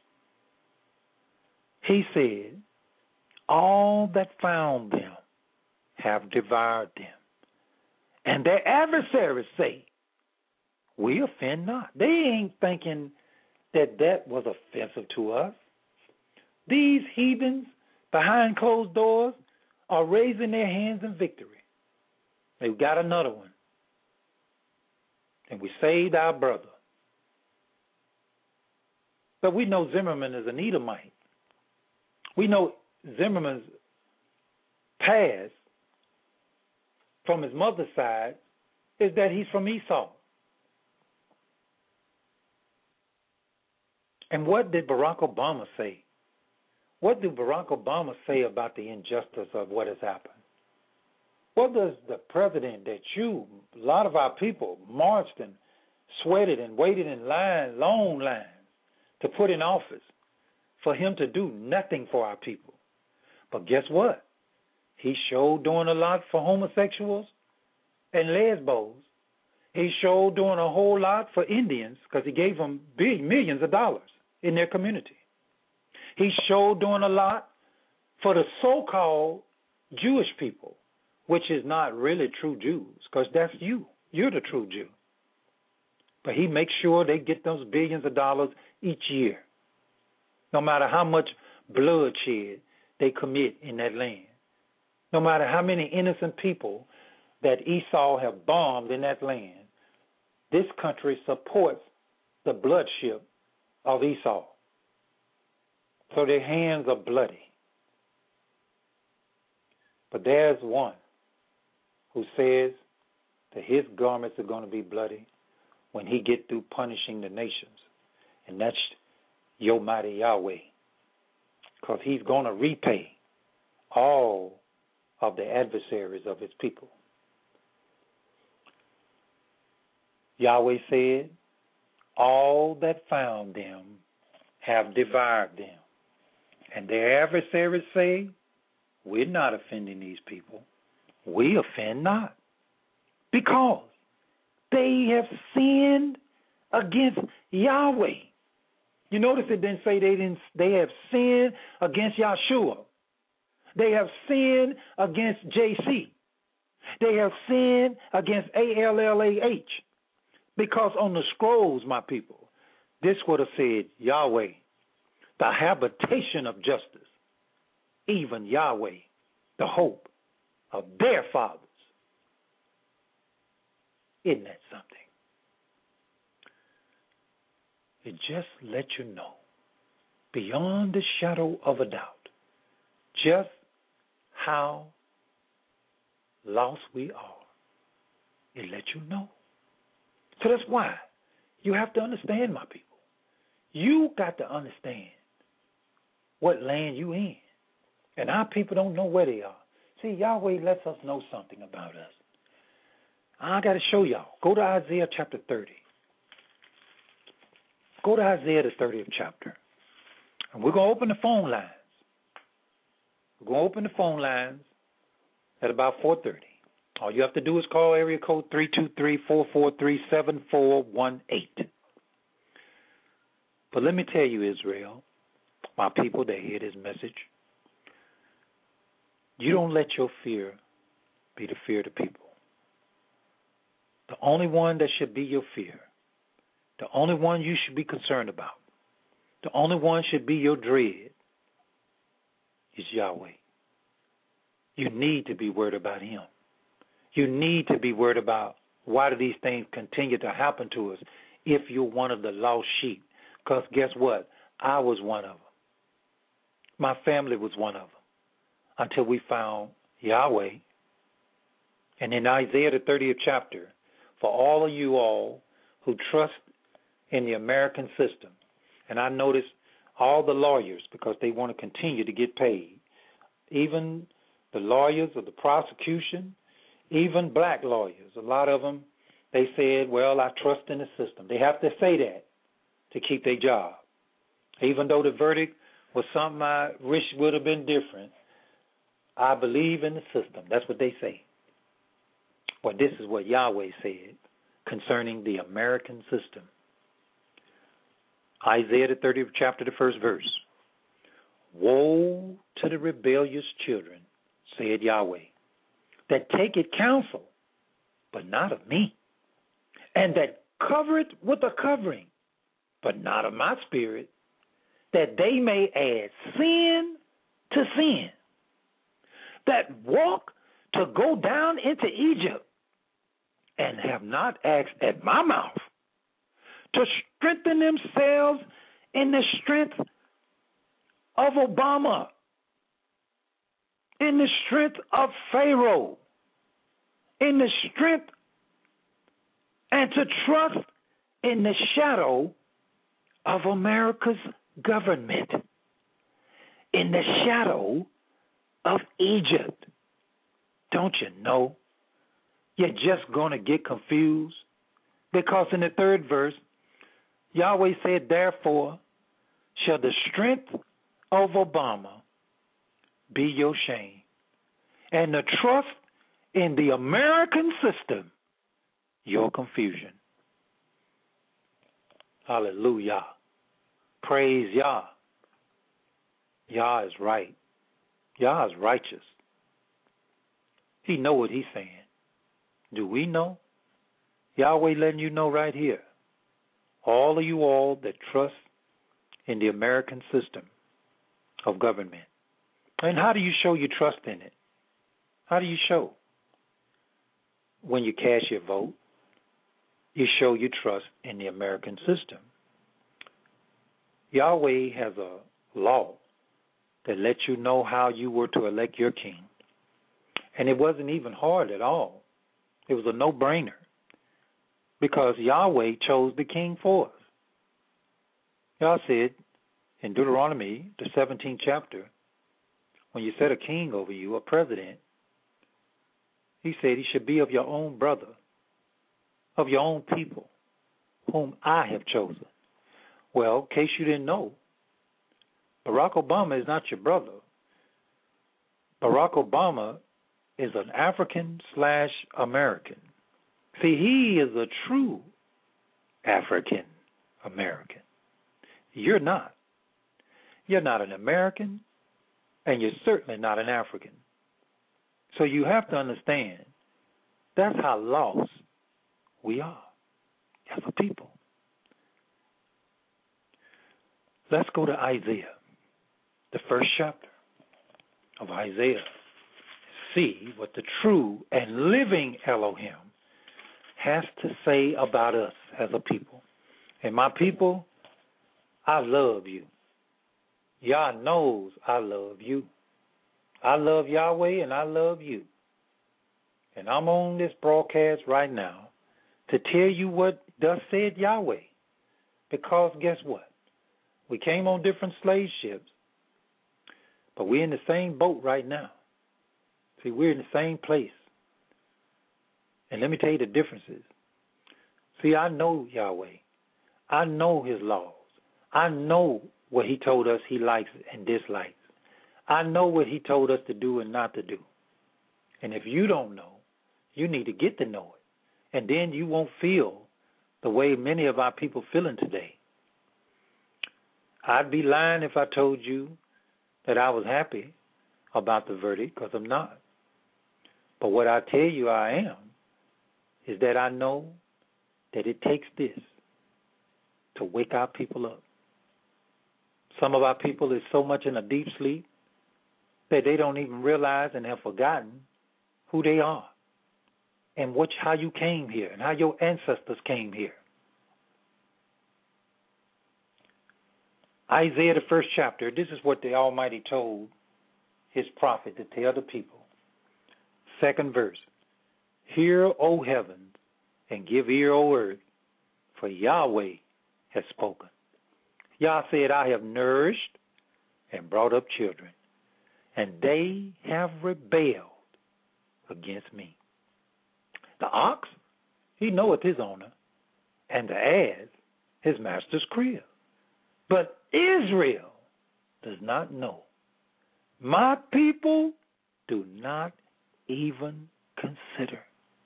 He said, all that found them have devoured them. And their adversaries say, we offend not. They ain't thinking that that was offensive to us. These heathens behind closed doors are raising their hands in victory. They've got another one. And we saved our brother. But we know Zimmerman is an Edomite. We know Zimmerman's past from his mother's side is that he's from Esau. And what did Barack Obama say? What did Barack Obama say about the injustice of what has happened? What does the president that you, a lot of our people, marched and sweated and waited in line, long lines, to put in office, for him to do nothing for our people? But guess what? He showed doing a lot for homosexuals and lesbos. He showed doing a whole lot for Indians because he gave them big millions of dollars in their community. He showed doing a lot for the so-called Jewish people, which is not really true Jews, because that's you. You're the true Jew. But he makes sure they get those billions of dollars each year, no matter how much bloodshed they commit in that land, no matter how many innocent people that Esau have bombed in that land. This country supports the bloodshed of Esau. So their hands are bloody. But there's one who says that his garments are going to be bloody when he get through punishing the nations. And that's your mighty Yahweh. Because he's going to repay all of the adversaries of his people. Yahweh said, all that found them have devoured them. And their adversaries say, we're not offending these people. We offend not. Because they have sinned against Yahweh. You notice it didn't say they didn't. They have sinned against Yahshua. They have sinned against J C. They have sinned against A L L A H. Because on the scrolls, my people, this would have said Yahweh, the habitation of justice, even Yahweh, the hope of their fathers. Isn't that something? It just lets you know, beyond the shadow of a doubt, just how lost we are. It lets you know. So that's why you have to understand, my people. You got to understand what land you in. And our people don't know where they are. See, Yahweh lets us know something about us. I got to show y'all. Go to Isaiah chapter thirty. Go to Isaiah the thirtieth chapter. And we're going to open the phone lines. We're going to open the phone lines at about four thirty. All you have to do is call area code three two three, four four three, seven four one eight. But let me tell you, Israel, my people that hear this message, you don't let your fear be the fear of the people. The only one that should be your fear, the only one you should be concerned about, the only one should be your dread is Yahweh. You need to be worried about him. You need to be worried about why do these things continue to happen to us if you're one of the lost sheep. Because guess what? I was one of them. My family was one of them until we found Yahweh. And in Isaiah the thirtieth chapter, for all of you all who trust in the American system, and I notice all the lawyers, because they want to continue to get paid, even the lawyers of the prosecution, even black lawyers, a lot of them They said, well, I trust in the system. They have to say that to keep their job. Even though the verdict was something I wish would have been different, I believe in the system. That's what they say. Well, this is what Yahweh said concerning the American system. Isaiah the thirtieth chapter, the first verse. Woe to the rebellious children, said Yahweh, that taketh counsel, but not of me, and that cover it with a covering, but not of my spirit, that they may add sin to sin, that walk to go down into Egypt, and have not asked at my mouth, to strengthen themselves in the strength of Obama, in the strength of Pharaoh, in the strength and to trust in the shadow of America's government, in the shadow of Egypt. Don't you know? You're just going to get confused. Because in the third verse, Yahweh said, therefore shall the strength of Obama be your shame, and the trust in the American system your confusion. Hallelujah. Praise Yah. Yah is right. Yah is righteous. He know what he's saying. Do we know? Yahweh letting you know right here. All of you all that trust in the American system of government. And how do you show you trust in it? How do you show? When you cast your vote, you show you trust in the American system. Yahweh has a law that lets you know how you were to elect your king. And it wasn't even hard at all. It was a no-brainer because Yahweh chose the king for us. Yah said in Deuteronomy, the seventeenth chapter, when you set a king over you, a president, he said he should be of your own brother, of your own people, whom I have chosen. Well, in case you didn't know, Barack Obama is not your brother. Barack Obama is an African slash American. See, he is a true African American. You're not. You're not an American, and you're certainly not an African. So you have to understand that's how lost we are as a people. Let's go to Isaiah, the first chapter of Isaiah. See what the true and living Elohim has to say about us as a people. And my people, I love you. Yah knows I love you. I love Yahweh and I love you. And I'm on this broadcast right now to tell you what thus said Yahweh. Because guess what? We came on different slave ships, but we're in the same boat right now. See, we're in the same place. And let me tell you the differences. See, I know Yahweh. I know his laws. I know what he told us he likes and dislikes. I know what he told us to do and not to do. And if you don't know, you need to get to know it. And then you won't feel the way many of our people feeling today. I'd be lying if I told you that I was happy about the verdict, because I'm not. But what I tell you I am is that I know that it takes this to wake our people up. Some of our people is so much in a deep sleep that they don't even realize and have forgotten who they are and which, how you came here and how your ancestors came here. Isaiah, the first chapter, this is what the Almighty told his prophet to tell the people. Second verse, hear, O heavens, and give ear, O earth, for Yahweh has spoken. Yah said, I have nourished and brought up children, and they have rebelled against me. The ox, He knoweth his owner, and the ass his master's crib. But Israel does not know. My people do not even consider.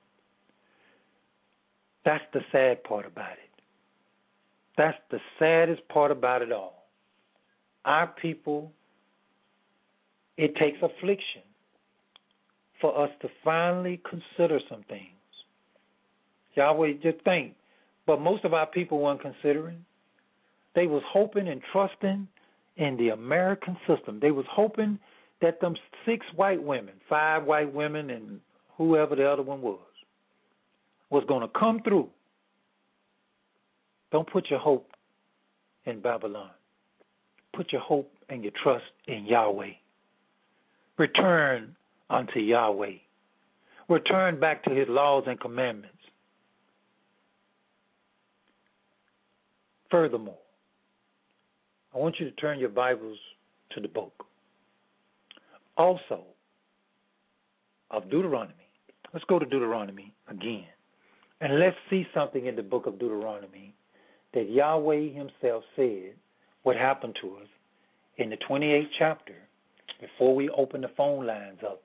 That's the sad part about it. That's the saddest part about it all. Our people, it takes affliction for us to finally consider some things. Yahweh, just think. But most of our people weren't considering. They was hoping and trusting in the American system. They was hoping that them six white women, five white women, and whoever the other one was, was going to come through. Don't put your hope in Babylon. Put your hope and your trust in Yahweh. Return unto Yahweh. Return back to his laws and commandments. Furthermore, I want you to turn your Bibles to the book. Also, of Deuteronomy. Let's go to Deuteronomy again. And let's see something in the book of Deuteronomy that Yahweh himself said what happened to us in the twenty-eighth chapter before we open the phone lines up.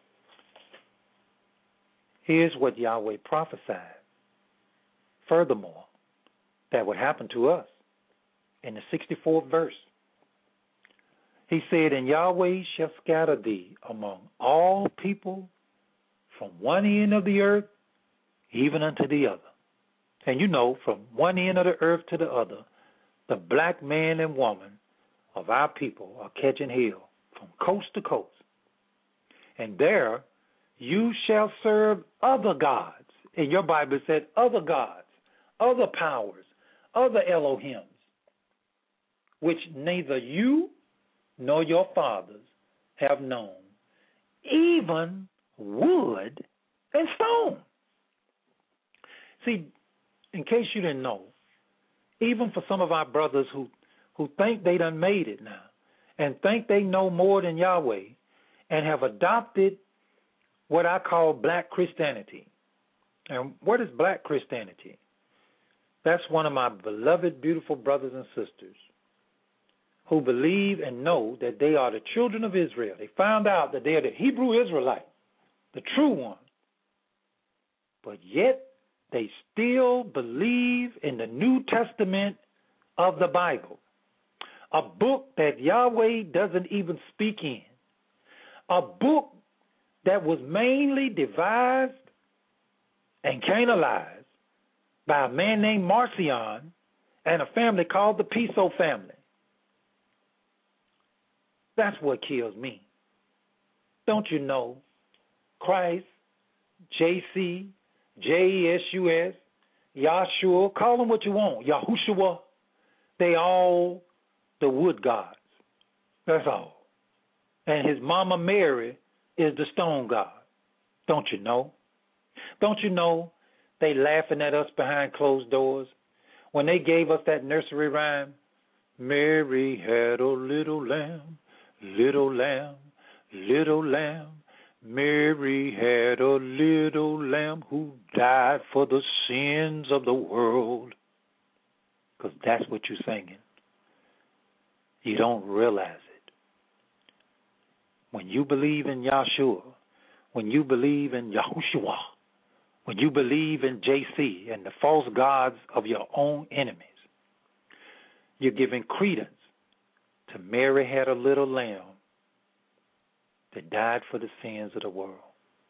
Here's what Yahweh prophesied. Furthermore, that would happen to us in the sixty-fourth verse. He said, and Yahweh shall scatter thee among all people from one end of the earth even unto the other. And you know, from one end of the earth to the other, the black man and woman of our people are catching hell from coast to coast. And there you shall serve other gods. In your Bible it said other gods, other powers, other Elohims, which neither you nor your fathers have known, even wood and stone. See, in case you didn't know, even for some of our brothers who, who think they done made it now and think they know more than Yahweh and have adopted what I call black Christianity. And what is black Christianity? That's one of my beloved, beautiful brothers and sisters who believe and know that they are the children of Israel. They found out that they are the Hebrew Israelites, the true one. But yet they still believe in the New Testament of the Bible, a book that Yahweh doesn't even speak in, a book that was mainly devised and canonized by a man named Marcion and a family called the Piso family. That's what kills me. Don't you know Christ, J C, J E S U S, Yahshua, call them what you want, Yahushua, they all the wood gods. That's all. And his mama Mary is the stone god. Don't you know? Don't you know they laughing at us behind closed doors when they gave us that nursery rhyme? Mary had a little lamb, little lamb, little lamb. Mary had a little lamb who died for the sins of the world. Because that's what you're singing. You don't realize it. When you believe in Yahshua, when you believe in Yahushua, when you believe in J C and the false gods of your own enemies, you're giving credence to Mary had a little lamb that died for the sins of the world.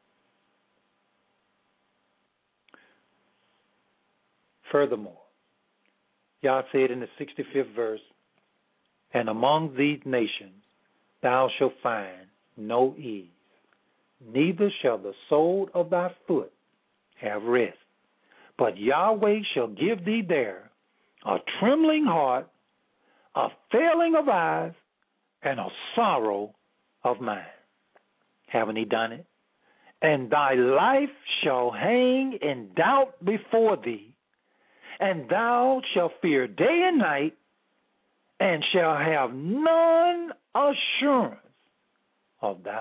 Furthermore, Yah said in the sixty-fifth verse, and among these nations thou shalt find no ease, neither shall the sole of thy foot have rest. But Yahweh shall give thee there a trembling heart, a failing of eyes, and a sorrow of mind. Haven't he done it? And thy life shall hang in doubt before thee, and thou shalt fear day and night, and shall have none assurance of thy life.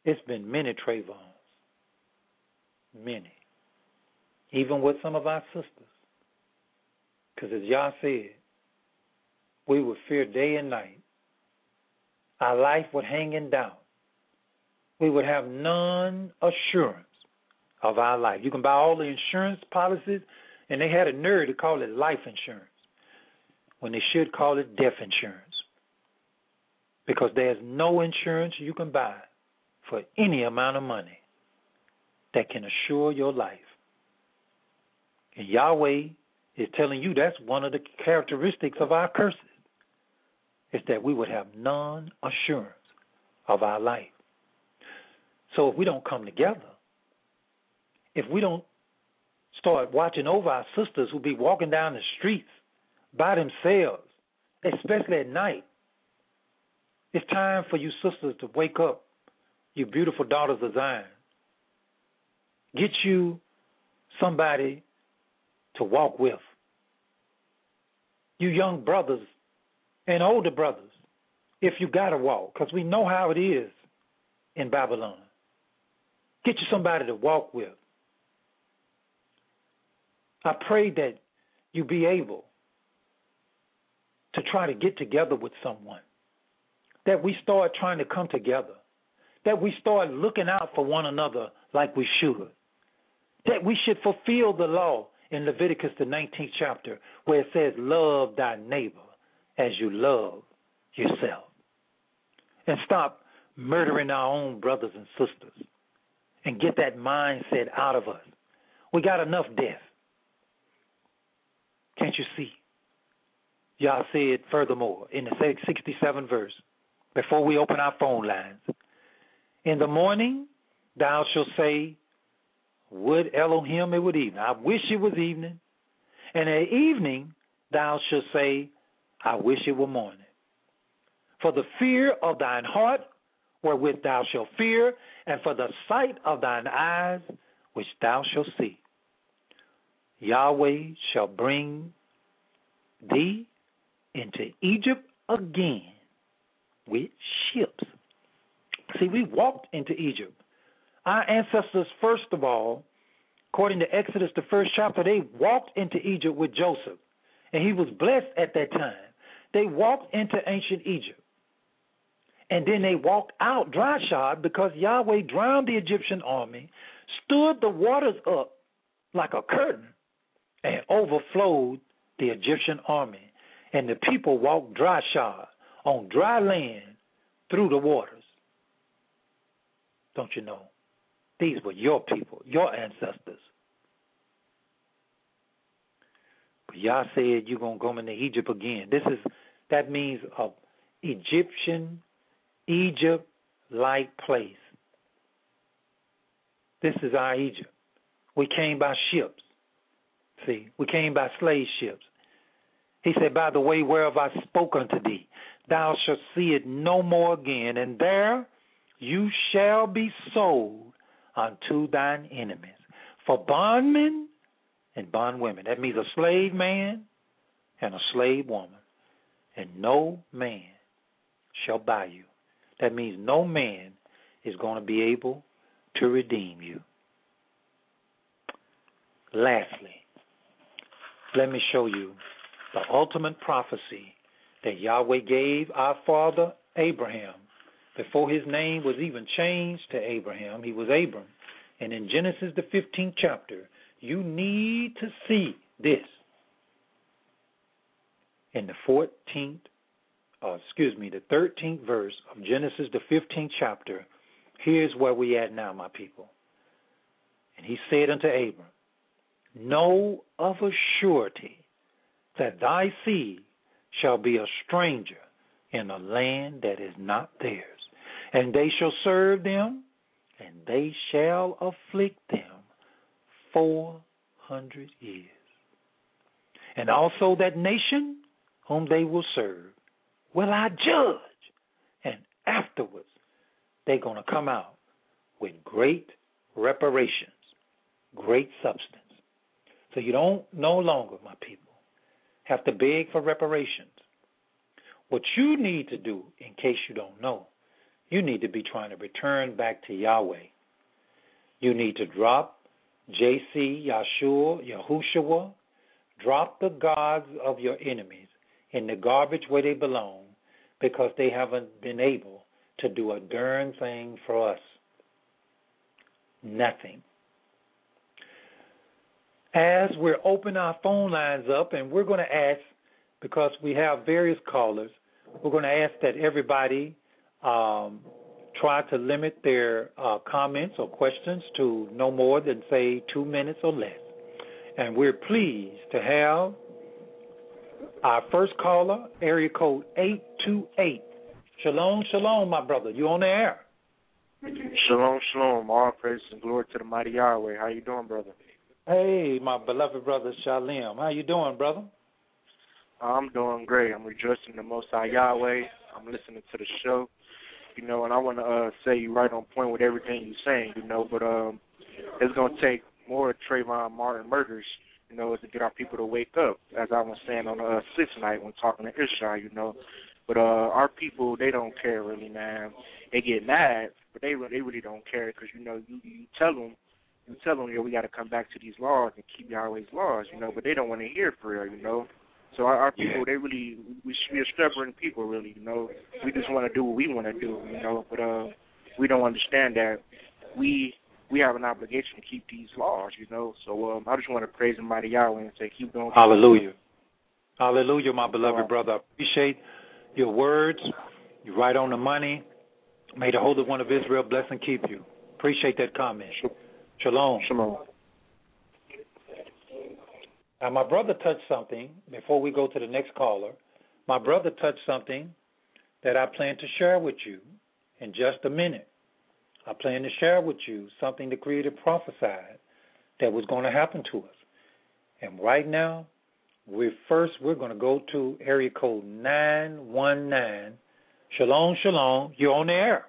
It's been many Trayvons. Many. Even with some of our sisters. Because as y'all said, we would fear day and night. Our life would hang in doubt. We would have none assurance of our life. You can buy all the insurance policies, and they had a nerve to call it life insurance when they should call it death insurance. Because there's no insurance you can buy for any amount of money that can assure your life. And Yahweh is telling you that's one of the characteristics of our curses, is that we would have none assurance of our life. So if we don't come together, if we don't start watching over our sisters who be walking down the streets by themselves, especially at night, it's time for you sisters to wake up, you beautiful daughters of Zion. Get you somebody to walk with. You young brothers and older brothers, if you got to walk, because we know how it is in Babylon. Get you somebody to walk with. I pray that you be able to try to get together with someone, that we start trying to come together, that we start looking out for one another like we should, that we should fulfill the law in Leviticus, the nineteenth chapter, where it says, love thy neighbor as you love yourself. And stop murdering our own brothers and sisters and get that mindset out of us. We got enough death. Can't you see? Y'all said furthermore in the sixty-seventh verse, before we open our phone lines, in the morning thou shalt say, would Elohim it would evening. I wish it was evening. And at evening thou shalt say, I wish it were morning. For the fear of thine heart wherewith thou shalt fear, and for the sight of thine eyes which thou shalt see. Yahweh shall bring thee into Egypt again with ships. See, we walked into Egypt. Our ancestors, first of all, according to Exodus, the first chapter, they walked into Egypt with Joseph, and he was blessed at that time. They walked into ancient Egypt, and then they walked out dry-shod because Yahweh drowned the Egyptian army, stood the waters up like a curtain, and overflowed the Egyptian army, and the people walked dry-shod on dry land through the waters. Don't you know? These were your people, your ancestors. But Yah said you're going to go into Egypt again. This is, that means a Egyptian, Egypt-like place. This is our Egypt. We came by ships. See, we came by slave ships. He said, by the way whereof I spoke unto thee, thou shalt see it no more again, and there you shall be sold unto thine enemies, for bondmen and bondwomen. That means a slave man and a slave woman. And no man shall buy you. That means no man is going to be able to redeem you. Lastly, let me show you the ultimate prophecy that Yahweh gave our father Abraham. Before his name was even changed to Abraham, he was Abram. And in Genesis, the fifteenth chapter, you need to see this. In the fourteenth, uh, excuse me, the thirteenth verse of Genesis, the fifteenth chapter, here's where we at now, my people. And he said unto Abram, know of a surety that thy seed shall be a stranger in a land that is not theirs. And they shall serve them, and they shall afflict them four hundred years. And also that nation whom they will serve will I judge. And afterwards they're going to come out with great reparations, great substance. So you don't no longer, my people, have to beg for reparations. What you need to do, in case you don't know, you need to be trying to return back to Yahweh. You need to drop J C, Yahshua, Yahushua. Drop the gods of your enemies in the garbage where they belong, because they haven't been able to do a darn thing for us. Nothing. As we're opening our phone lines up, and we're going to ask, because we have various callers, we're going to ask that everybody um, try to limit their uh, comments or questions to no more than, say, two minutes or less. And we're pleased to have our first caller, area code eight two eight. Shalom, shalom, my brother. You on the air? Shalom, shalom. All praise and glory to the mighty Yahweh. How you doing, brother? Hey, my beloved brother Shalem. How you doing, brother? I'm doing great. I'm rejoicing in the Most High Yahweh. I'm listening to the show, you know, and I want to uh, say you right on point with everything you're saying, you know, but um, it's going to take more Trayvon Martin murders, you know, to get our people to wake up, as I was saying on the uh, sixth night when talking to Ishai, you know. But uh, our people, they don't care really, man. They get mad, but they they really don't care because, you know, you, you tell them, you tell them, you know, we got to come back to these laws and keep Yahweh's laws, you know, but they don't want to hear it for real, you know. So our, our people, yeah. they really, we should be a stubborn people, really, you know. We just want to do what we want to do, you know, but uh, we don't understand that we we have an obligation to keep these laws, you know. So um, I just want to praise the mighty Yahweh and say, keep going. Hallelujah. Hallelujah, my beloved brother. I appreciate your words. You're right on the money. May the Holy One of Israel bless and keep you. Appreciate that comment. Shalom. Shalom. Now, my brother touched something, before we go to the next caller, my brother touched something that I plan to share with you in just a minute. I plan to share with you something the Creator prophesied that was going to happen to us. And right now, we first we're going to go to area code nine one nine. Shalom, shalom. You're on the air.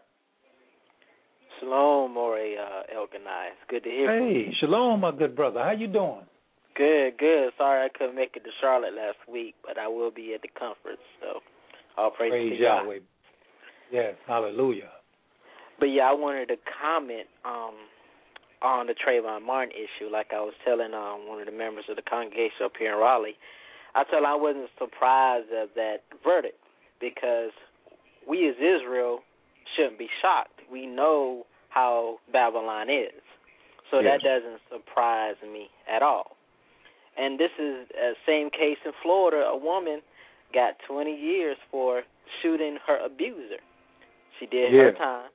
Shalom, More uh, Elkanai. It's good to hear from you. Hey, shalom, my good brother. How you doing? Good, good. Sorry I couldn't make it to Charlotte last week, but I will be at the conference, so all praise, praise to God. Yahweh. Yes, hallelujah. But, yeah, I wanted to comment um, on the Trayvon Martin issue, like I was telling um, one of the members of the congregation up here in Raleigh. I told him I wasn't surprised of that verdict because we as Israel shouldn't be shocked. We know how Babylon is. So yes. that doesn't surprise me at all. And this is the same case in Florida. A woman got twenty years for shooting her abuser. She did yeah. her time.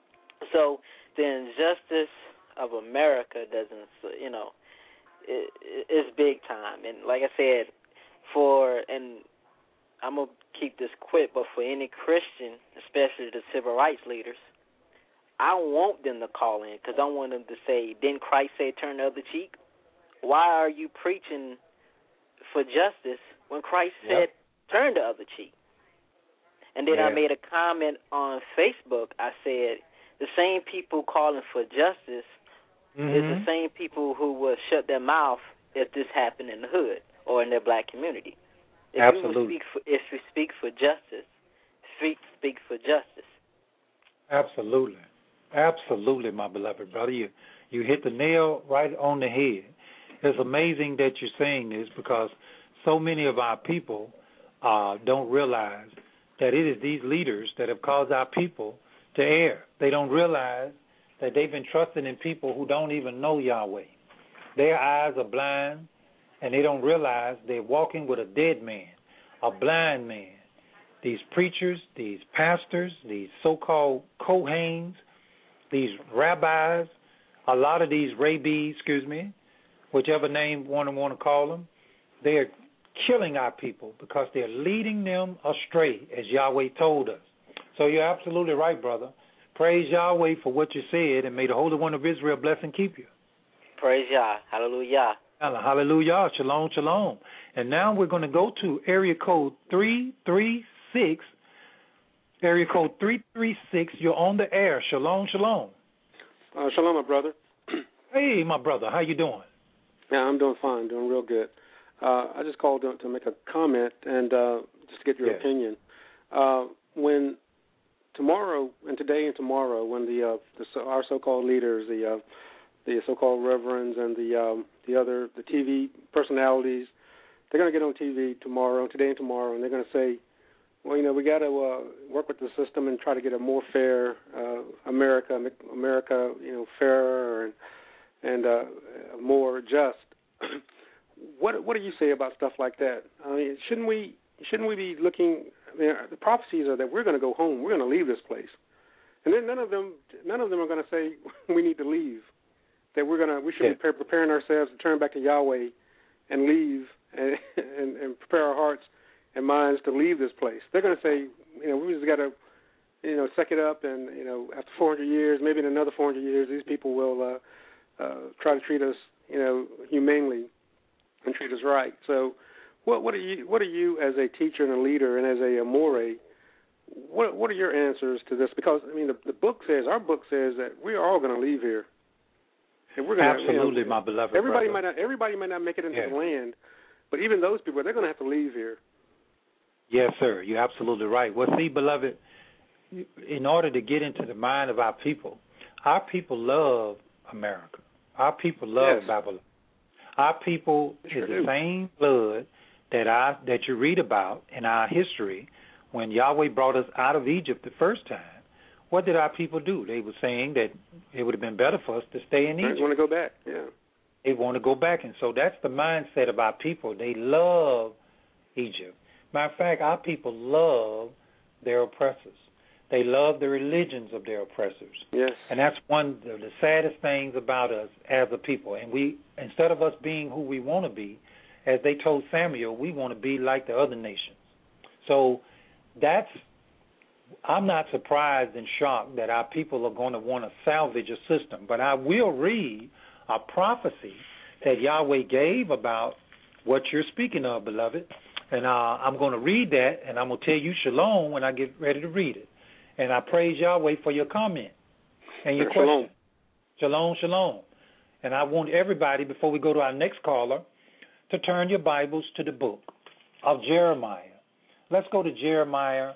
So the injustice of America doesn't, you know, it, it's big time. And like I said, for, and I'm going to keep this quick, but for any Christian, especially the civil rights leaders, I want them to call in because I want them to say, didn't Christ say turn the other cheek? Why are you preaching for justice when Christ said yep. turn the other cheek? And then yeah. I made a comment on Facebook. I said the same people calling for justice mm-hmm. is the same people who will shut their mouth if this happened in the hood or in their black community. If Absolutely. We speak for, if we speak for justice, speak, speak for justice. Absolutely. Absolutely, my beloved brother. You, you hit the nail right on the head. It's amazing that you're saying this because so many of our people uh, don't realize that it is these leaders that have caused our people to err. They don't realize that they've been trusting in people who don't even know Yahweh. Their eyes are blind, and they don't realize they're walking with a dead man, a blind man. These preachers, these pastors, these so-called Kohanes, these rabbis, a lot of these rabbis, excuse me, whichever name one want to call them, they're killing our people because they're leading them astray, as Yahweh told us. So you're absolutely right, brother. Praise Yahweh for what you said, and may the Holy One of Israel bless and keep you. Praise Yah. Hallelujah. Hallelujah. Shalom, shalom. And now we're going to go to area code three three six. Area code three three six. You're on the air. Shalom, shalom. Uh, shalom, my brother. Hey, my brother. How you doing? Yeah, I'm doing fine, doing real good. Uh, I just called to, to make a comment and uh, just to get your yes. opinion. Uh, when tomorrow and today and tomorrow, when the, uh, the so, our so-called leaders, the uh, the so-called reverends and the um, the other the T V personalities, they're going to get on T V tomorrow, today and tomorrow, and they're going to say, well, you know, we got to uh, work with the system and try to get a more fair uh, America, America, you know, fairer and and uh, more just. What what do you say about stuff like that? I mean, shouldn't we shouldn't we be looking? I mean, the prophecies are that we're going to go home, we're going to leave this place, and then none of them none of them are going to say we need to leave. That we're gonna we should yeah. be preparing ourselves to turn back to Yahweh and leave and, and, and prepare our hearts and minds to leave this place. They're going to say, you know, we just got to, you know, suck it up, and you know, after four hundred years, maybe in another four hundred years, these people will uh, uh, try to treat us, you know, humanely and treat us right. So, what what are you what are you as a teacher and a leader and as a, a more, what what are your answers to this? Because I mean, the, the book says, our book says that we are all going to leave here. And we're gonna, Absolutely, you know, my beloved everybody brother. might not everybody might not make it into yeah. the land, but even those people, they're going to have to leave here. Yes, sir. You're absolutely right. Well, see, beloved, in order to get into the mind of our people, our people love America. Our people love yes. Babylon. Our people sure is the do. same blood that I that you read about in our history when Yahweh brought us out of Egypt the first time. What did our people do? They were saying that it would have been better for us to stay in Egypt. They want to go back, yeah. They want to go back, and so that's the mindset of our people. They love Egypt. Matter of fact, our people love their oppressors. They love the religions of their oppressors. Yes. And that's one of the saddest things about us as a people. And we, instead of us being who we want to be, as they told Samuel, we want to be like the other nations. So that's, I'm not surprised and shocked that our people are going to want to salvage a system. But I will read a prophecy that Yahweh gave about what you're speaking of, beloved. And uh, I'm going to read that, and I'm going to tell you shalom when I get ready to read it. And I praise Yahweh for your comment and your shalom. question. Shalom, shalom. And I want everybody, before we go to our next caller, to turn your Bibles to the book of Jeremiah. Let's go to Jeremiah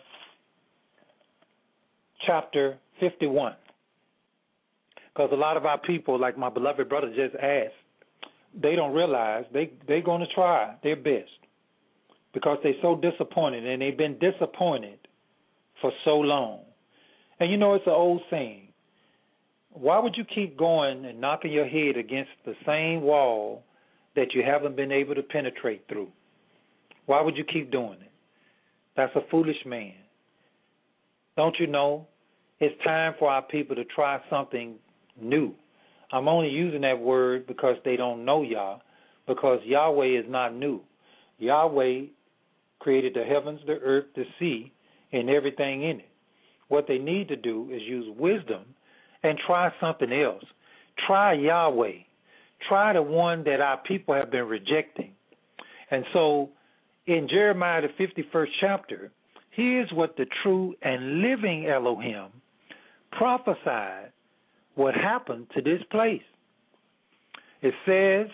chapter fifty-one. Because a lot of our people, like my beloved brother just asked, they don't realize they, they're going to try their best because they're so disappointed, and they've been disappointed for so long. And you know, it's an old saying. Why would you keep going and knocking your head against the same wall that you haven't been able to penetrate through? Why would you keep doing it? That's a foolish man. Don't you know? It's time for our people to try something new. I'm only using that word because they don't know Yah, because Yahweh is not new. Yahweh created the heavens, the earth, the sea, and everything in it. What they need to do is use wisdom and try something else. Try Yahweh. Try the one that our people have been rejecting. And so in Jeremiah, the fifty-first chapter, here's what the true and living Elohim prophesied what happened to this place. It says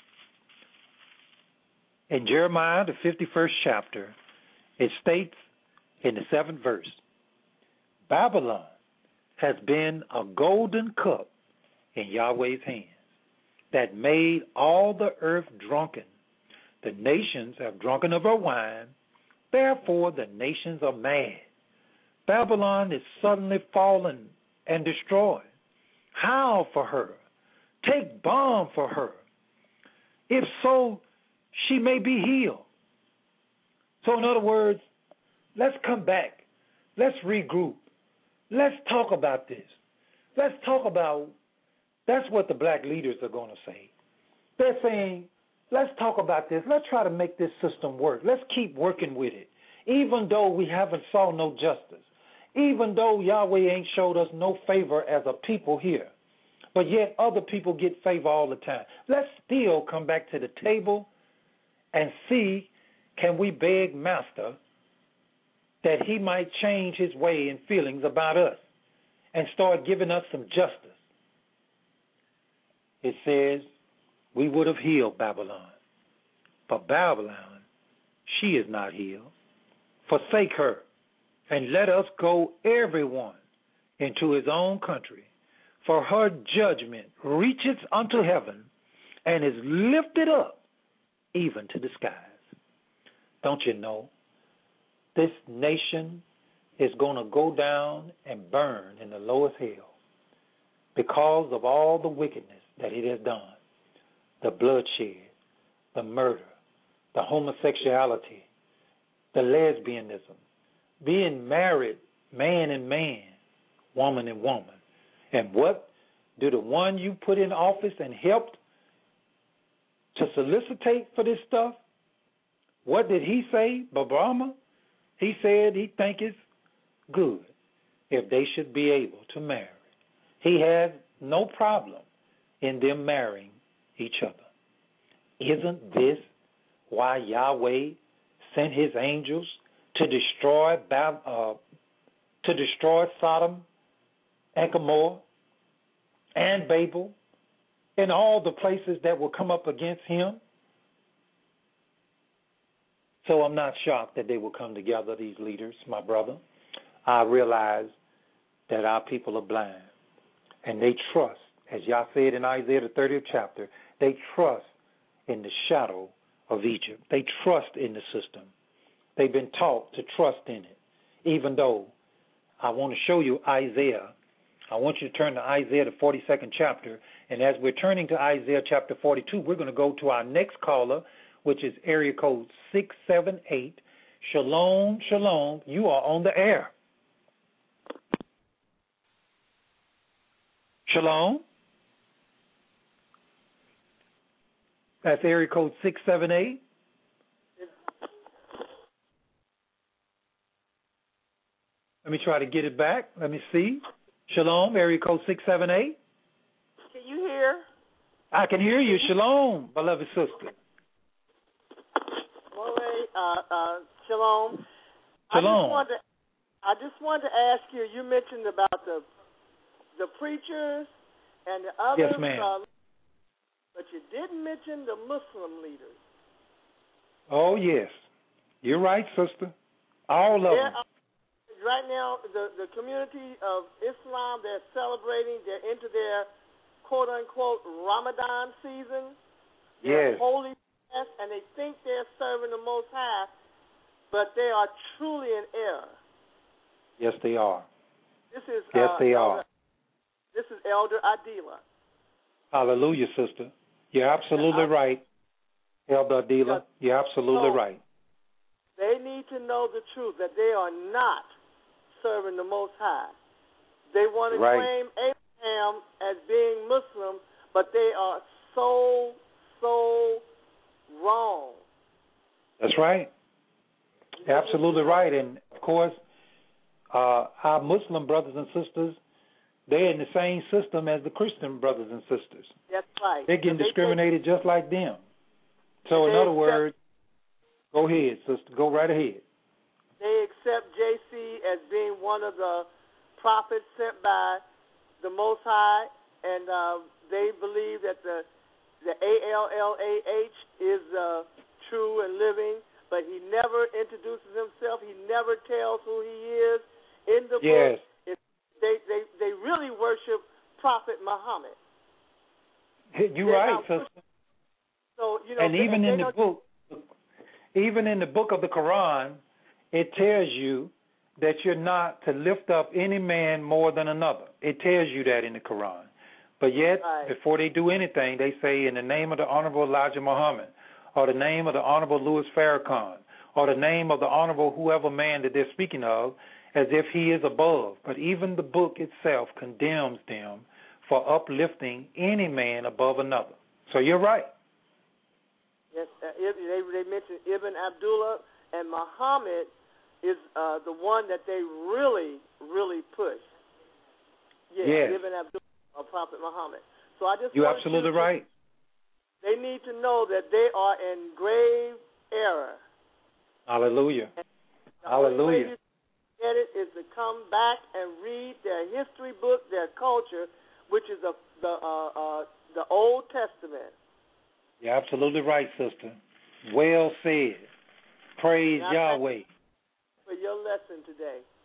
in Jeremiah, the fifty-first chapter, it states in the seventh verse, Babylon has been a golden cup in Yahweh's hands that made all the earth drunken. The nations have drunken of her wine, therefore the nations are mad. Babylon is suddenly fallen and destroyed. Howl for her. Take balm for her. If so, she may be healed. So in other words, let's come back. Let's regroup. Let's talk about this. Let's talk about, that's what the black leaders are going to say. They're saying, let's talk about this. Let's try to make this system work. Let's keep working with it. Even though we haven't saw no justice. Even though Yahweh ain't showed us no favor as a people here. But yet other people get favor all the time. Let's still come back to the table and see, can we beg Master that he might change his way and feelings about us and start giving us some justice. It says, we would have healed Babylon. But Babylon, she is not healed. Forsake her. and let us go everyone into his own country, for her judgment reaches unto heaven and is lifted up even to the skies. Don't you know? This nation is going to go down and burn in the lowest hell because of all the wickedness that it has done. The bloodshed, the murder, the homosexuality, the lesbianism, being married man and man, woman and woman. And what do the one you put in office and helped to solicitate for this stuff, what did he say, Obama? He said he think it's good if they should be able to marry. He has no problem in them marrying each other. Isn't this why Yahweh sent his angels to destroy uh, to destroy Sodom and Gomorrah and Babel and all the places that will come up against him? So I'm not shocked that they will come together, these leaders, my brother. I realize that our people are blind, and they trust, as Yah said in Isaiah the thirtieth chapter, they trust in the shadow of Egypt. They trust in the system. They've been taught to trust in it, even though I want to show you Isaiah. I want you to turn to Isaiah, the forty-second chapter, and as we're turning to Isaiah chapter forty-two, we're going to go to our next caller, which is area code six seven eight. Shalom, shalom. You are on the air. Shalom. That's area code six seven eight. Let me try to get it back. Let me see. Shalom, area code six seven eight. Can you hear? I can hear you. Shalom, beloved sister. Uh, uh, shalom. Shalom. I just, wanted to, I just wanted to ask you, you mentioned about the the preachers and the others. Yes, ma'am. Uh, but you didn't mention the Muslim leaders. Oh, yes. You're right, sister. All of they're, them. Uh, right now, the, the community of Islam, they're celebrating, they're into their quote-unquote Ramadan season. Yes. They're holy. And they think they're serving the Most High, but they are truly in error. Yes, they are. This is yes, uh, they Elder, are. This is Elder Adila. Hallelujah, sister. You're absolutely I, right, Elder Adila. You're absolutely so right. They need to know the truth, that they are not serving the Most High. They want to right. claim Abraham as being Muslim, but they are so, so wrong. That's right. Absolutely right. And, of course, uh, our Muslim brothers and sisters, they're in the same system as the Christian brothers and sisters. That's right. They're getting they discriminated take, just like them. So, in other words, go ahead, sister. Go right ahead. They accept J C as being one of the prophets sent by the Most High, and uh, they believe that the The A L L A H is uh, true and living, but he never introduces himself. He never tells who he is. In the yes. book, it, they, they they really worship Prophet Muhammad. You're They're right, sister. So you know, and they, even and in the book, even in the book of the Quran, it tells you that you're not to lift up any man more than another. It tells you that in the Quran. But yet, right. before they do anything, they say, in the name of the Honorable Elijah Muhammad, or the name of the Honorable Louis Farrakhan, or the name of the Honorable whoever man that they're speaking of, as if he is above. But even the book itself condemns them for uplifting any man above another. So you're right. Yes, uh, they, they mentioned Ibn Abdullah, and Muhammad is uh, the one that they really, really push. Yeah, yes. Ibn Abdullah. Of Prophet Muhammad. So I just You're absolutely you to, right. They need to know that they are in grave error. Hallelujah. And the Hallelujah. only way you get it is to come back and read their history book, their culture, which is the the uh, uh, the Old Testament. You're absolutely right, sister. Well said. Praise Yahweh. For your lesson today.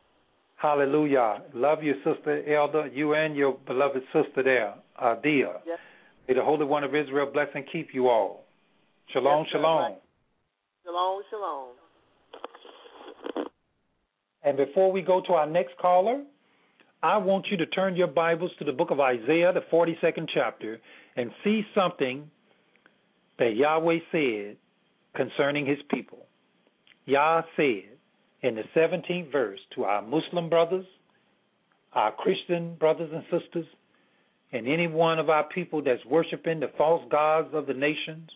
Hallelujah. Love you, Sister Elder, you and your beloved sister there, Adia. Yes. May the Holy One of Israel bless and keep you all. Shalom, Yes, sir. shalom. Shalom, shalom. And before we go to our next caller, I want you to turn your Bibles to the book of Isaiah, the forty-second chapter, and see something that Yahweh said concerning his people. Yah said in the seventeenth verse to our Muslim brothers, our Christian brothers and sisters, and any one of our people that's worshiping the false gods of the nations,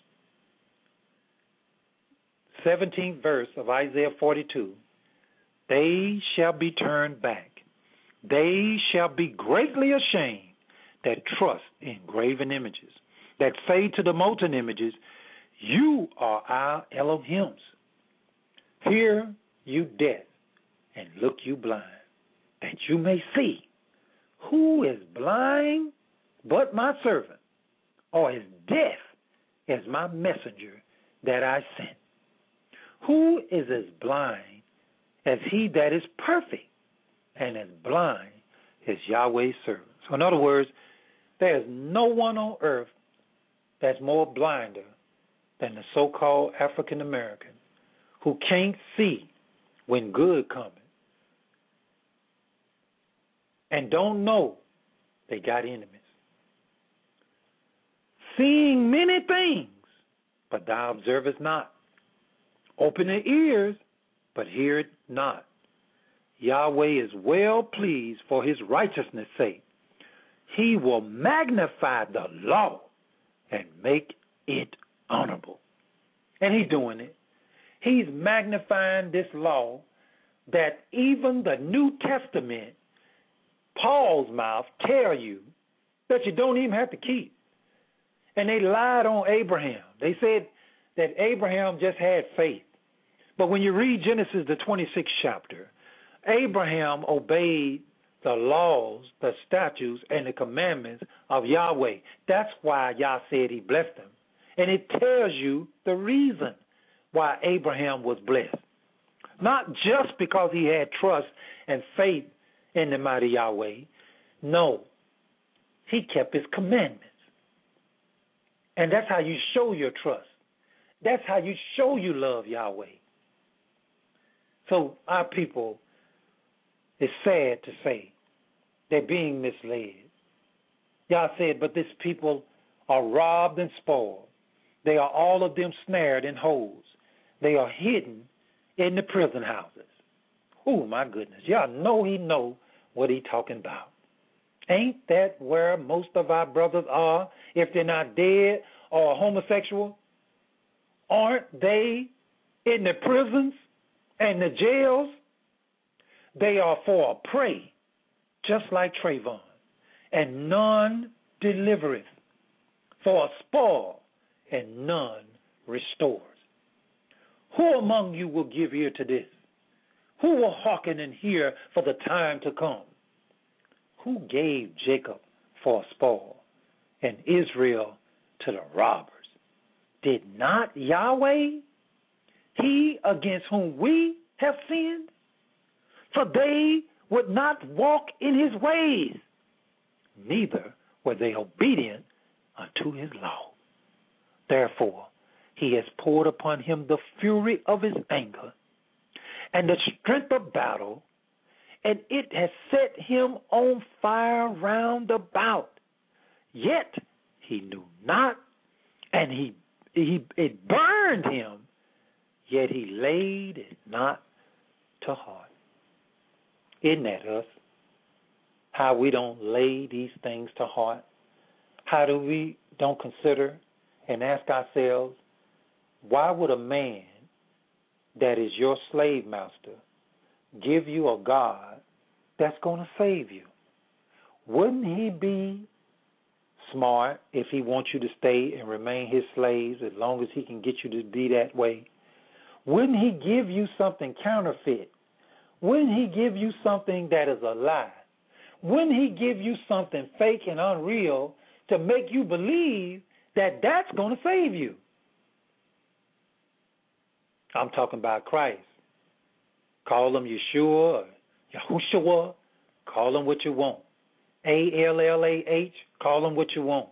seventeenth verse of Isaiah forty-two, they shall be turned back. They shall be greatly ashamed that trust in graven images, that say to the molten images, you are our Elohims. Hear you deaf, and look you blind, that you may see. Who is blind but my servant, or is deaf as my messenger that I sent? Who is as blind as he that is perfect, and as blind as Yahweh's servant? So in other words, there is no one on earth that's more blinder than the so-called African American who can't see when good coming and don't know they got enemies. Seeing many things, but thou observest not. Open the ears, but hear it not. Yahweh is well pleased for his righteousness' sake. He will magnify the law and make it honorable. And he's doing it. He's magnifying this law that even the New Testament, Paul's mouth, tell you that you don't even have to keep. And they lied on Abraham. They said that Abraham just had faith. But when you read Genesis, the twenty-sixth chapter, Abraham obeyed the laws, the statutes, and the commandments of Yahweh. That's why Yah said he blessed him. And it tells you the reason why Abraham was blessed. Not just because he had trust and faith in the mighty Yahweh. No, he kept his commandments. And that's how you show your trust. That's how you show you love Yahweh. So our people, it's sad to say, they're being misled. Yah said, but this people are robbed and spoiled. They are all of them snared in holes. They are hidden in the prison houses. Oh, my goodness. Y'all know he know what he talking about. Ain't that where most of our brothers are if they're not dead or homosexual? Aren't they in the prisons and the jails? They are for a prey, just like Trayvon, and none delivereth, for a spoil, and none restores. Who among you will give ear to this? Who will hearken and hear for the time to come? Who gave Jacob for a spoil and Israel to the robbers? Did not Yahweh, he against whom we have sinned? For they would not walk in his ways, neither were they obedient unto his law. Therefore, he has poured upon him the fury of his anger and the strength of battle, and it has set him on fire round about. Yet he knew not, and he, he it burned him, yet he laid it not to heart. Isn't that us? How we don't lay these things to heart? How do we don't consider and ask ourselves, why would a man that is your slave master give you a God that's going to save you? Wouldn't he be smart if he wants you to stay and remain his slaves as long as he can get you to be that way? Wouldn't he give you something counterfeit? Wouldn't he give you something that is a lie? Wouldn't he give you something fake and unreal to make you believe that that's going to save you? I'm talking about Christ. Call him Yeshua or Yahushua, call him what you want. A L L A H, call him what you want.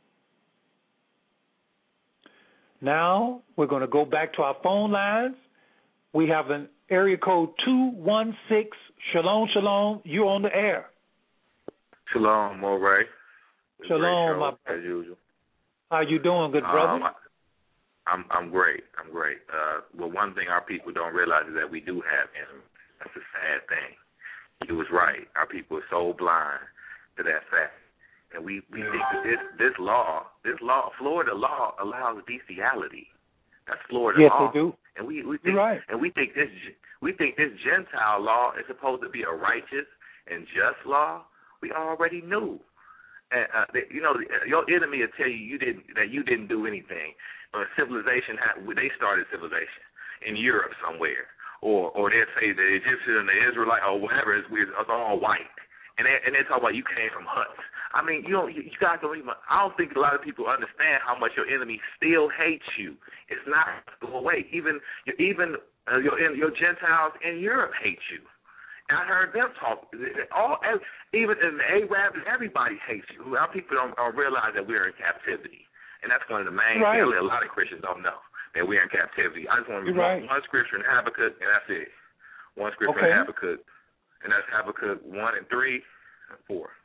Now we're going to go back to our phone lines. We have an area code two one six. Shalom, shalom. You're on the air. Shalom, Moray. Shalom, my as usual. How you doing, good brother? Um, I'm I'm great. I'm great. Uh, well, one thing our people don't realize is that we do have enemies. That's a sad thing. You was right. Our people are so blind to that fact, and we, we think that this this law, this law, Florida law allows bestiality. That's Florida yes, law. Yes, they do. And we we think You're right. and we think this we think this Gentile law is supposed to be a righteous and just law. We already knew. And, uh, they, you know, your enemy will tell you you didn't that you didn't do anything. Uh, civilization, they started civilization in Europe somewhere, or or they'll say the Egyptian and the Israelite or whatever is it's all white, and they and they talk about you came from huts. I mean, you don't, you guys don't even. I don't think a lot of people understand how much your enemy still hates you. It's not go away. Even even uh, your your Gentiles in Europe hate you. And I heard them talk. All even in the Arabs, everybody hates you. Our people don't, don't realize that we're in captivity, and that's one of the main right. things a lot of Christians don't know, that we're in captivity. I just want to read right. one scripture in Habakkuk, and that's it. One scripture okay. in Habakkuk, and that's Habakkuk one and three and four.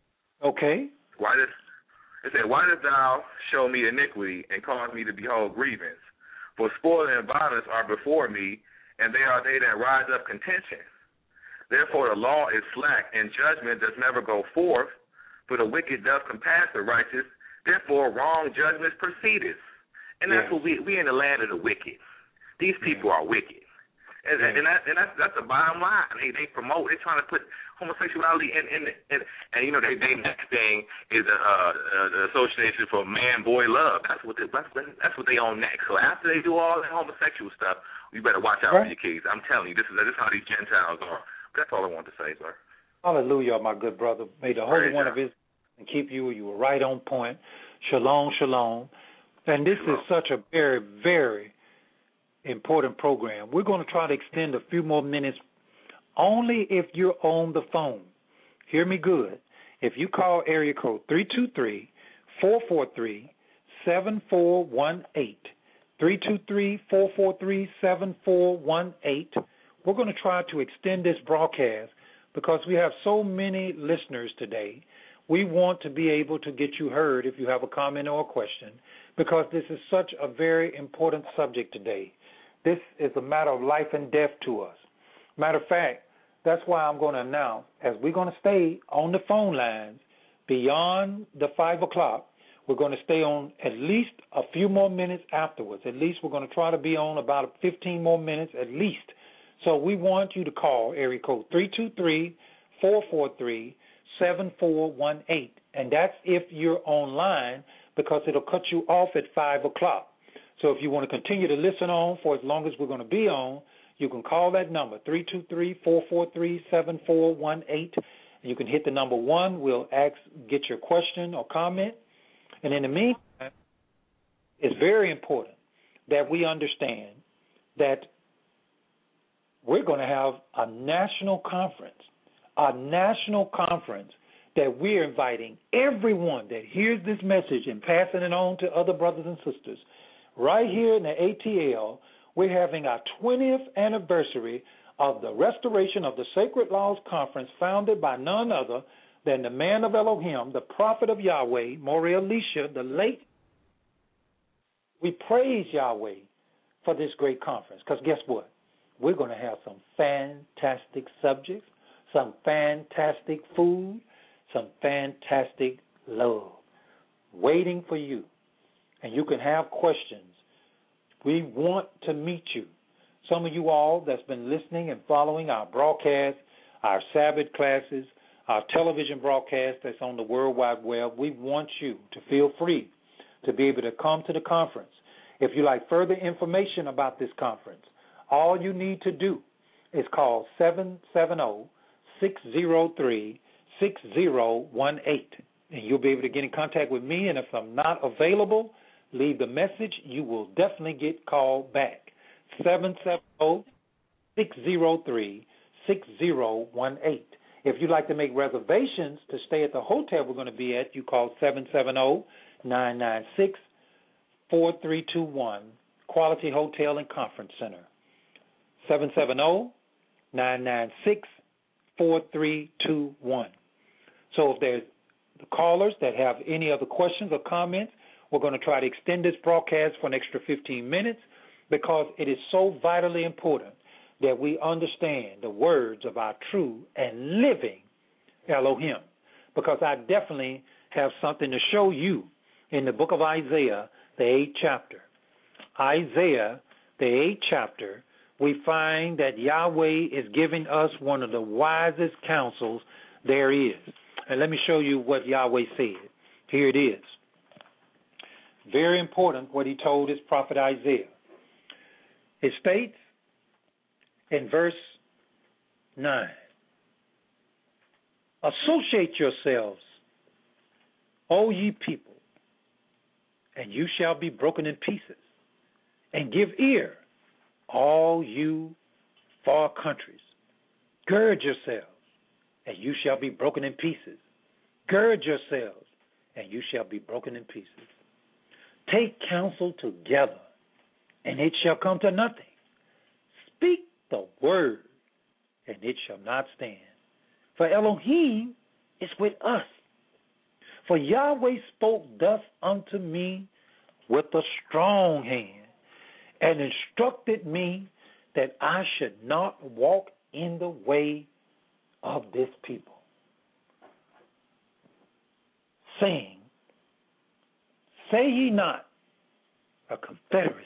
Okay. Why does it said, "Why dost thou show me iniquity and cause me to behold grievance? For spoil and violence are before me, and they are they that rise up contention. Therefore the law is slack, and judgment does never go forth. For the wicked doth compass the righteous. Therefore wrong judgments proceedeth." And that's yes. what we we in the land of the wicked. These people yes. are wicked, and, yes. and that and that's that's the bottom line. They they promote. They're trying to put homosexuality in in and, and you know they they next thing is a, uh, the Association for Man Boy Love. That's what they, that's that's what they own next. So after they do all that homosexual stuff, you better watch out right. for your kids. I'm telling you, this is this is how these Gentiles are. That's all I want to say, sir. Hallelujah, my good brother. May the Holy Praise One God. of Israel keep you. You were right on point. Shalom, shalom. And this shalom. is such a very, very important program. We're going to try to extend a few more minutes only if you're on the phone. Hear me good. If you call area code three two three, four four three, seven four one eight, three two three, four four three, seven four one eight, we're going to try to extend this broadcast because we have so many listeners today. We want to be able to get you heard if you have a comment or a question because this is such a very important subject today. This is a matter of life and death to us. Matter of fact, that's why I'm going to announce, as we're going to stay on the phone lines beyond the five o'clock, we're going to stay on at least a few more minutes afterwards. At least we're going to try to be on about fifteen more minutes at least. So we want you to call area code three two three, four four three, seven four one eight. And that's if you're online because it'll cut you off at five o'clock. So if you want to continue to listen on for as long as we're going to be on, you can call that number, three two three, four four three, seven four one eight. You can hit the number one. We'll ask, get your question or comment. And in the meantime, it's very important that we understand that we're going to have a national conference, a national conference that we're inviting everyone that hears this message and passing it on to other brothers and sisters. Right here in the A T L, we're having our twentieth anniversary of the restoration of the Sacred Laws Conference founded by none other than the man of Elohim, the prophet of Yahweh, Moreh Elisha, the late. We praise Yahweh for this great conference because guess what? We're going to have some fantastic subjects, some fantastic food, some fantastic love waiting for you. And you can have questions. We want to meet you. Some of you all that's been listening and following our broadcast, our Sabbath classes, our television broadcast that's on the World Wide Web, we want you to feel free to be able to come to the conference. If you'd like further information about this conference, all you need to do is call seven seven zero, six zero three, six zero one eight, and you'll be able to get in contact with me, and if I'm not available, leave the message. You will definitely get called back. seven seven zero, six zero three, six zero one eight. If you'd like to make reservations to stay at the hotel we're going to be at, you call seven seven zero, nine nine six, four three two one, Quality Hotel and Conference Center. seven seven zero, nine nine six, four three two one. So if there's the callers that have any other questions or comments, we're going to try to extend this broadcast for an extra fifteen minutes because it is so vitally important that we understand the words of our true and living Elohim, because I definitely have something to show you in the book of Isaiah, the eighth chapter. Isaiah, the eighth chapter, we find that Yahweh is giving us one of the wisest counsels there is. And let me show you what Yahweh said. Here it is. Very important what he told his prophet Isaiah. It states in verse nine, associate yourselves, O ye people, and you shall be broken in pieces, and give ear, all you far countries. Gird yourselves, and you shall be broken in pieces. Gird yourselves, and you shall be broken in pieces. Take counsel together, and it shall come to nothing. Speak the word, and it shall not stand. For Elohim is with us. For Yahweh spoke thus unto me with a strong hand, and instructed me that I should not walk in the way of this people, saying, say ye not a confederacy.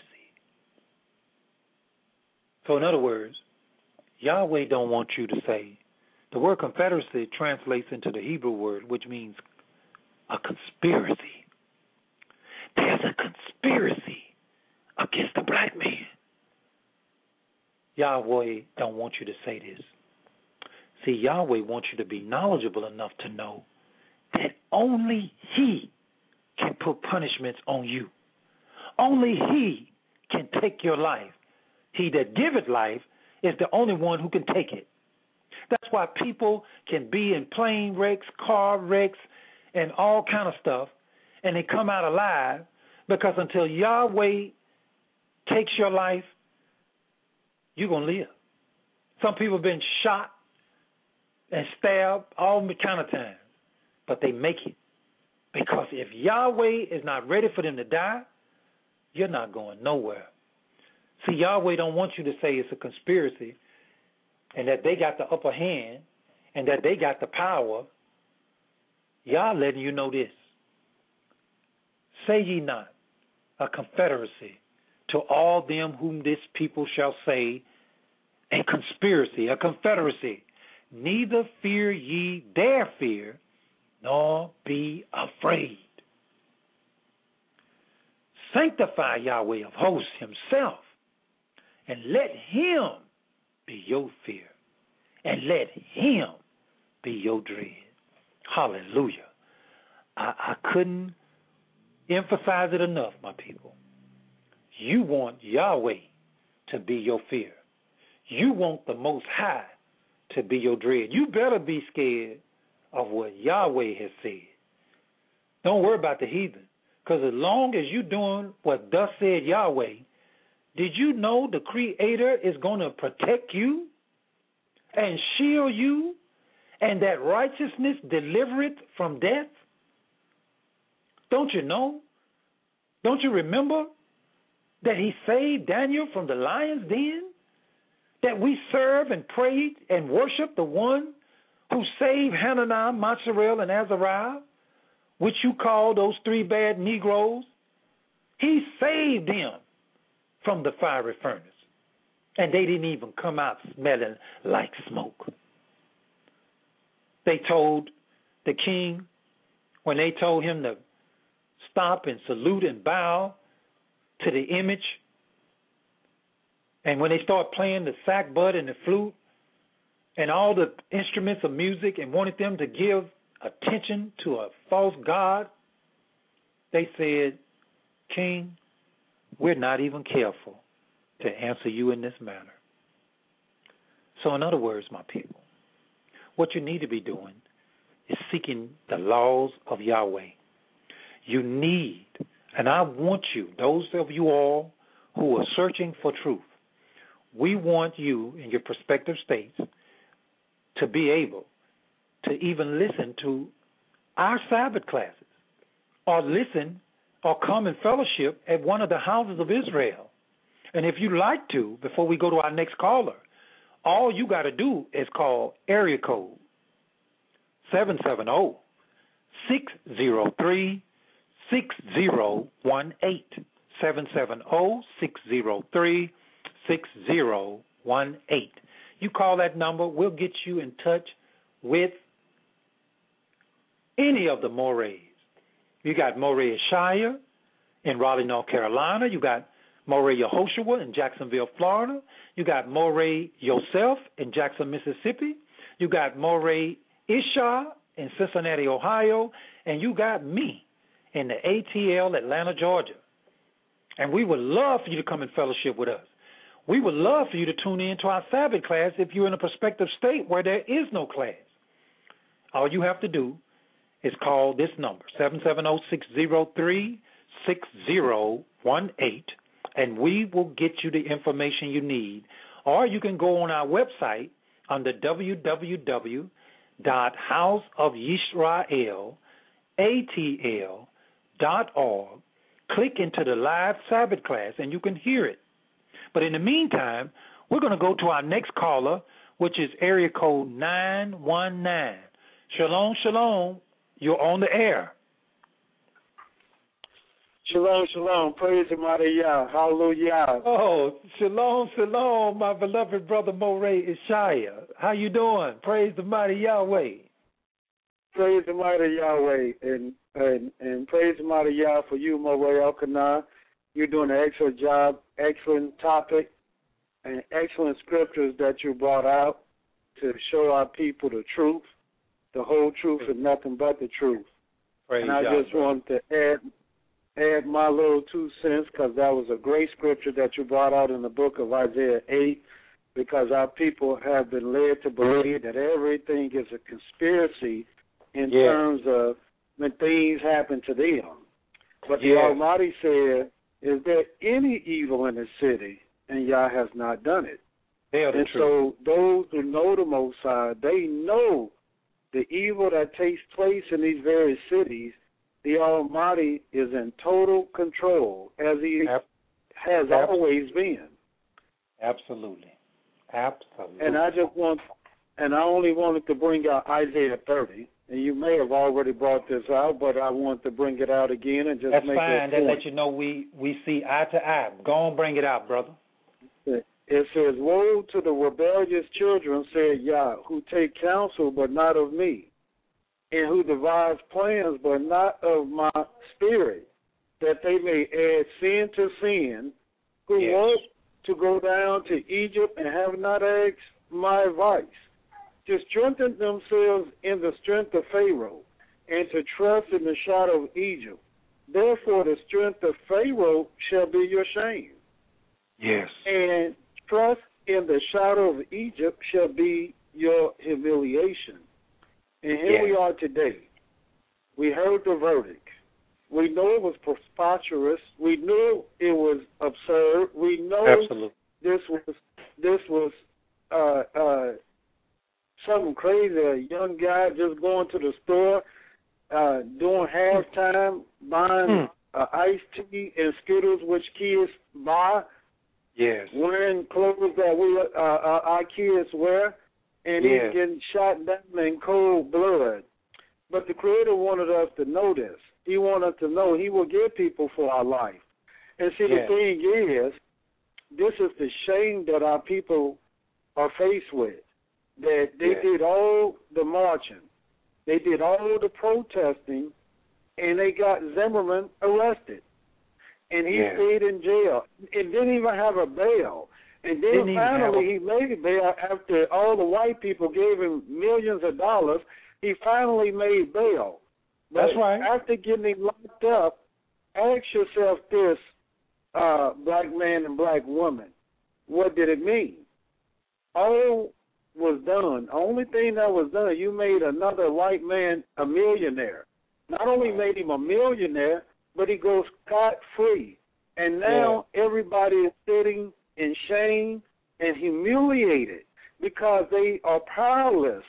So in other words, Yahweh don't want you to say, the word confederacy translates into the Hebrew word, which means a conspiracy. There's a conspiracy against the black man. Yahweh don't want you to say this. See, Yahweh wants you to be knowledgeable enough to know that only He can put punishments on you. Only He can take your life. He that giveth life is the only one who can take it. That's why people can be in plane wrecks, car wrecks, and all kind of stuff, and they come out alive, because until Yahweh takes your life, you're going to live. Some people have been shot and stabbed all kind of times, but they make it. Because if Yahweh is not ready for them to die, you're not going nowhere. See, Yahweh don't want you to say it's a conspiracy and that they got the upper hand and that they got the power. Yah letting you know this. Say ye not a confederacy to all them whom this people shall say, a conspiracy, a confederacy. Neither fear ye their fear, nor be afraid. Sanctify Yahweh of hosts himself, and let him be your fear, and let him be your dread. Hallelujah. I, I couldn't emphasize it enough, my people. You want Yahweh to be your fear. You want the Most High to be your dread. You better be scared of what Yahweh has said. Don't worry about the heathen, because as long as you're doing what thus said Yahweh, did you know the Creator is going to protect you and shield you, and that righteousness delivereth from death? Don't you know? Don't you remember that he saved Daniel from the lion's den? That we serve and pray and worship the one who saved Hananiah, Mishael, and Azariah, which you call those three bad Negroes? He saved them from the fiery furnace, and they didn't even come out smelling like smoke. They told the king, when they told him to stop and salute and bow to the image, and when they start playing the sackbut and the flute and all the instruments of music and wanted them to give attention to a false god, they said, King, we're not even careful to answer you in this manner. So in other words, my people, what you need to be doing is seeking the laws of Yahweh. You need, and I want you, those of you all who are searching for truth, we want you in your prospective states to be able to even listen to our Sabbath classes or listen or come in fellowship at one of the houses of Israel. And if you'd like to, before we go to our next caller, all you got to do is call area code seven seven zero, six zero three, six zero one eight. seven seven zero, six zero three, six zero one eight. You call that number, we'll get you in touch with any of the Morays. You got Moray Shire in Raleigh, North Carolina. You got Moray Yehoshua in Jacksonville, Florida. You got Moray Yosef in Jackson, Mississippi. You got Moray Isha in Cincinnati, Ohio. And you got me in the A T L, Atlanta, Georgia. And we would love for you to come in fellowship with us. We would love for you to tune in to our Sabbath class if you're in a prospective state where there is no class. All you have to do is call this number, seven seven zero, six zero three, six zero one eight, and we will get you the information you need. Or you can go on our website under w w w dot house of yisrael a t l dot org. Click into the live Sabbath class, and you can hear it. But in the meantime, we're going to go to our next caller, which is area code nine one nine. Shalom, shalom. You're on the air. Shalom, shalom. Praise the mighty Yah. Hallelujah. Oh, shalom, shalom, my beloved brother Moray Ishaya. How you doing? Praise the mighty Yahweh. Praise the mighty Yahweh. And and, and praise the mighty Yah for you, Moray Elkanah. You're doing an excellent job, excellent topic, and excellent scriptures that you brought out to show our people the truth, the whole truth and nothing but the truth. Praise and I God, just brother. want to add add my little two cents because that was a great scripture that you brought out in the book of Isaiah eight, because our people have been led to believe that everything is a conspiracy in Yeah. terms of when things happen to them. But the Yeah. Almighty said, is there any evil in the city? And Yah has not done it. Tell the And truth. so those who know the Most High, they know the evil that takes place in these various cities. The Almighty is in total control, as He Ab- has ab- always been. Absolutely. Absolutely. And I just want, and I only wanted to bring out Isaiah thirty. And you may have already brought this out, but I want to bring it out again and just That's make fine. that That point. let you know we, we see eye to eye. Go on, bring it out, brother. It says, woe to the rebellious children, said Yah, who take counsel but not of me, and who devise plans but not of my spirit, that they may add sin to sin, who Yes. want to go down to Egypt and have not asked my advice, to strengthen themselves in the strength of Pharaoh, and to trust in the shadow of Egypt. Therefore the strength of Pharaoh shall be your shame. Yes. And trust in the shadow of Egypt shall be your humiliation. And here Yeah. we are today. We heard the verdict. We know it was preposterous. We knew it was absurd. We know Absolutely. this was this was uh, uh, something crazy. A young guy just going to the store, uh, doing halftime, buying Hmm. uh, iced tea and Skittles, which kids buy, Yes. wearing clothes that we uh, uh, our kids wear, and Yes. he's getting shot down in cold blood. But the Creator wanted us to know this. He wanted us to know He will give people for our life. And see, Yes. the thing is, this is the shame that our people are faced with. That they Yes. did all the marching, they did all the protesting, and they got Zimmerman arrested. And he Yes. stayed in jail. And didn't even have a bail. And then Didn't even have finally a- he made bail after all the white people gave him millions of dollars. He finally made bail. But That's right. after getting him locked up, ask yourself this, uh, black man and black woman, what did it mean? All was done, the only thing that was done, you made another white man a millionaire. Not only made him a millionaire, but he goes scot-free. And now yeah. everybody is sitting in shame and humiliated because they are powerless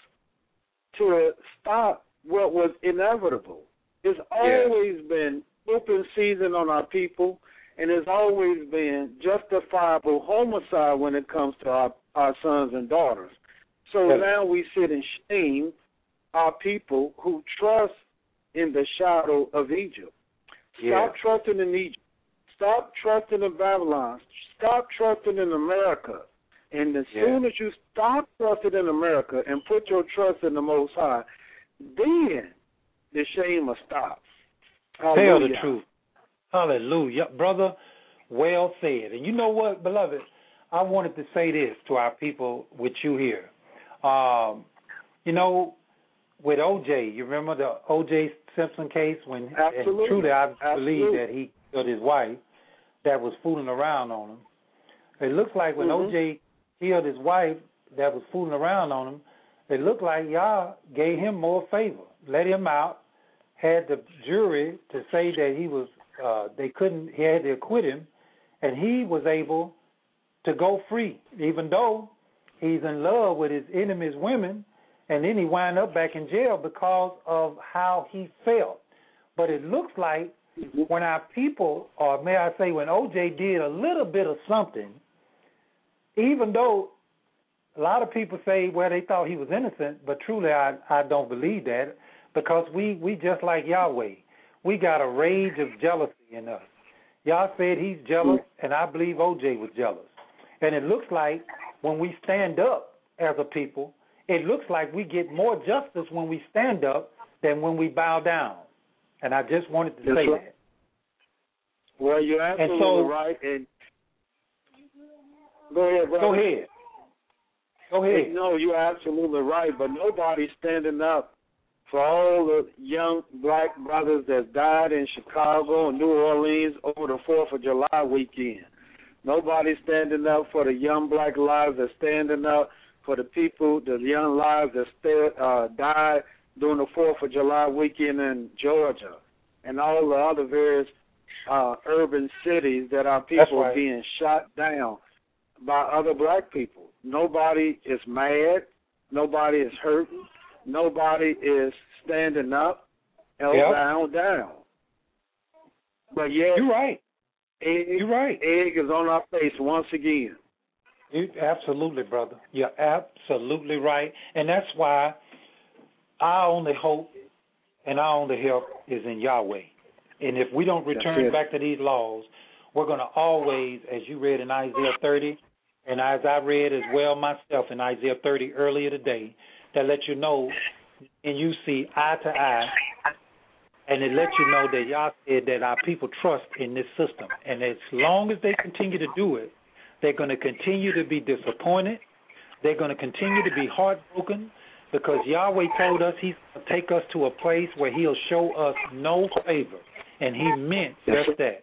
to stop what was inevitable. It's always yeah. been open season on our people, and it's always been justifiable homicide when it comes to our, our sons and daughters. So yeah. now we sit in shame our people who trust in the shadow of Egypt. Yeah. Stop trusting in Egypt. Stop trusting in Babylon. Stop trusting in America. And as yeah. soon as you stop trusting in America and put your trust in the Most High, then the shame will stop. Hallelujah. Tell the truth. Hallelujah. Brother, well said. And you know what, beloved? I wanted to say this to our people with you here. Um, you know, with O J, you remember the O J Simpson case when Absolutely. And truly I Absolutely. believe that he killed his wife that was fooling around on him. It looks like when mm-hmm. O J killed his wife that was fooling around on him, it looked like y'all gave him more favor, let him out, had the jury to say that he was, uh, they couldn't, he had to acquit him, and he was able to go free, even though he's in love with his enemy's women, and then he wound up back in jail because of how he felt. But it looks like when our people, or may I say when O J did a little bit of something, even though a lot of people say, well, they thought he was innocent, but truly I, I don't believe that because we, we just like Yahweh. We got a rage of jealousy in us. Yah said he's jealous, and I believe O J was jealous. And it looks like when we stand up as a people, it looks like we get more justice when we stand up than when we bow down. And I just wanted to That's say right. that. Well, you're absolutely so, right. And go ahead, brother. Go ahead. Go ahead. No, you're absolutely right. But nobody's standing up for all the young black brothers that died in Chicago and New Orleans over the fourth of July weekend. Nobody's standing up for the young black lives that's standing up for the people, the young lives that still, uh, died during the fourth of July weekend in Georgia and all the other various uh, urban cities that our people right. are being shot down by other black people. Nobody is mad. Nobody is hurting. Nobody is standing up, held yep. down, down. But yet, you're right. Egg, you're right. Egg is on our face once again. You, absolutely, brother. You're absolutely right. And that's why our only hope and our only help is in Yahweh. And if we don't return back to these laws, we're going to always, as you read in Isaiah thirty, and as I read as well myself in Isaiah thirty earlier today, that let you know, and you see eye to eye, and it lets you know that Yah said that our people trust in this system. And as long as they continue to do it, they're going to continue to be disappointed. They're going to continue to be heartbroken because Yahweh told us he's going to take us to a place where he'll show us no favor. And he meant just that.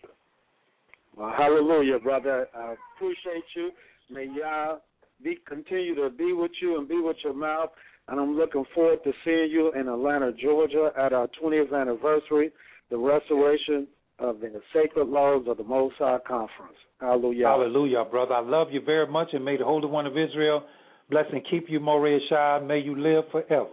Well, hallelujah, brother. I appreciate you. May Yah be, continue to be with you and be with your mouth. And I'm looking forward to seeing you in Atlanta, Georgia at our twentieth anniversary, the restoration of the sacred laws of the Most High Conference. Hallelujah. Hallelujah, brother. I love you very much, and may the Holy One of Israel bless and keep you, Moreh Shai. May you live forever.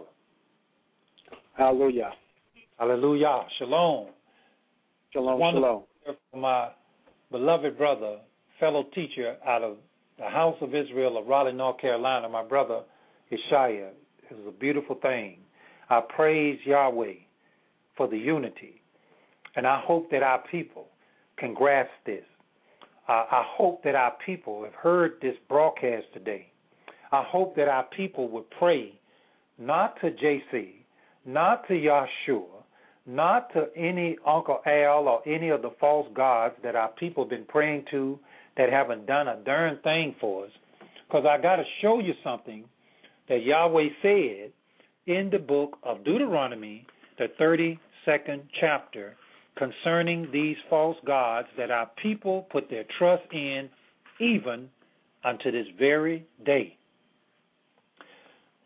Hallelujah. Hallelujah. Shalom. Shalom, Wonderful shalom. For my beloved brother, fellow teacher out of the House of Israel of Raleigh, North Carolina, my brother Ishaya. It was a beautiful thing. I praise Yahweh for the unity, and I hope that our people can grasp this. Uh, I hope that our people have heard this broadcast today. I hope that our people would pray not to J C, not to Yahshua, not to any Uncle Al or any of the false gods that our people have been praying to that haven't done a darn thing for us. Because I got to show you something that Yahweh said in the book of Deuteronomy, the thirty-second chapter, concerning these false gods that our people put their trust in even unto this very day.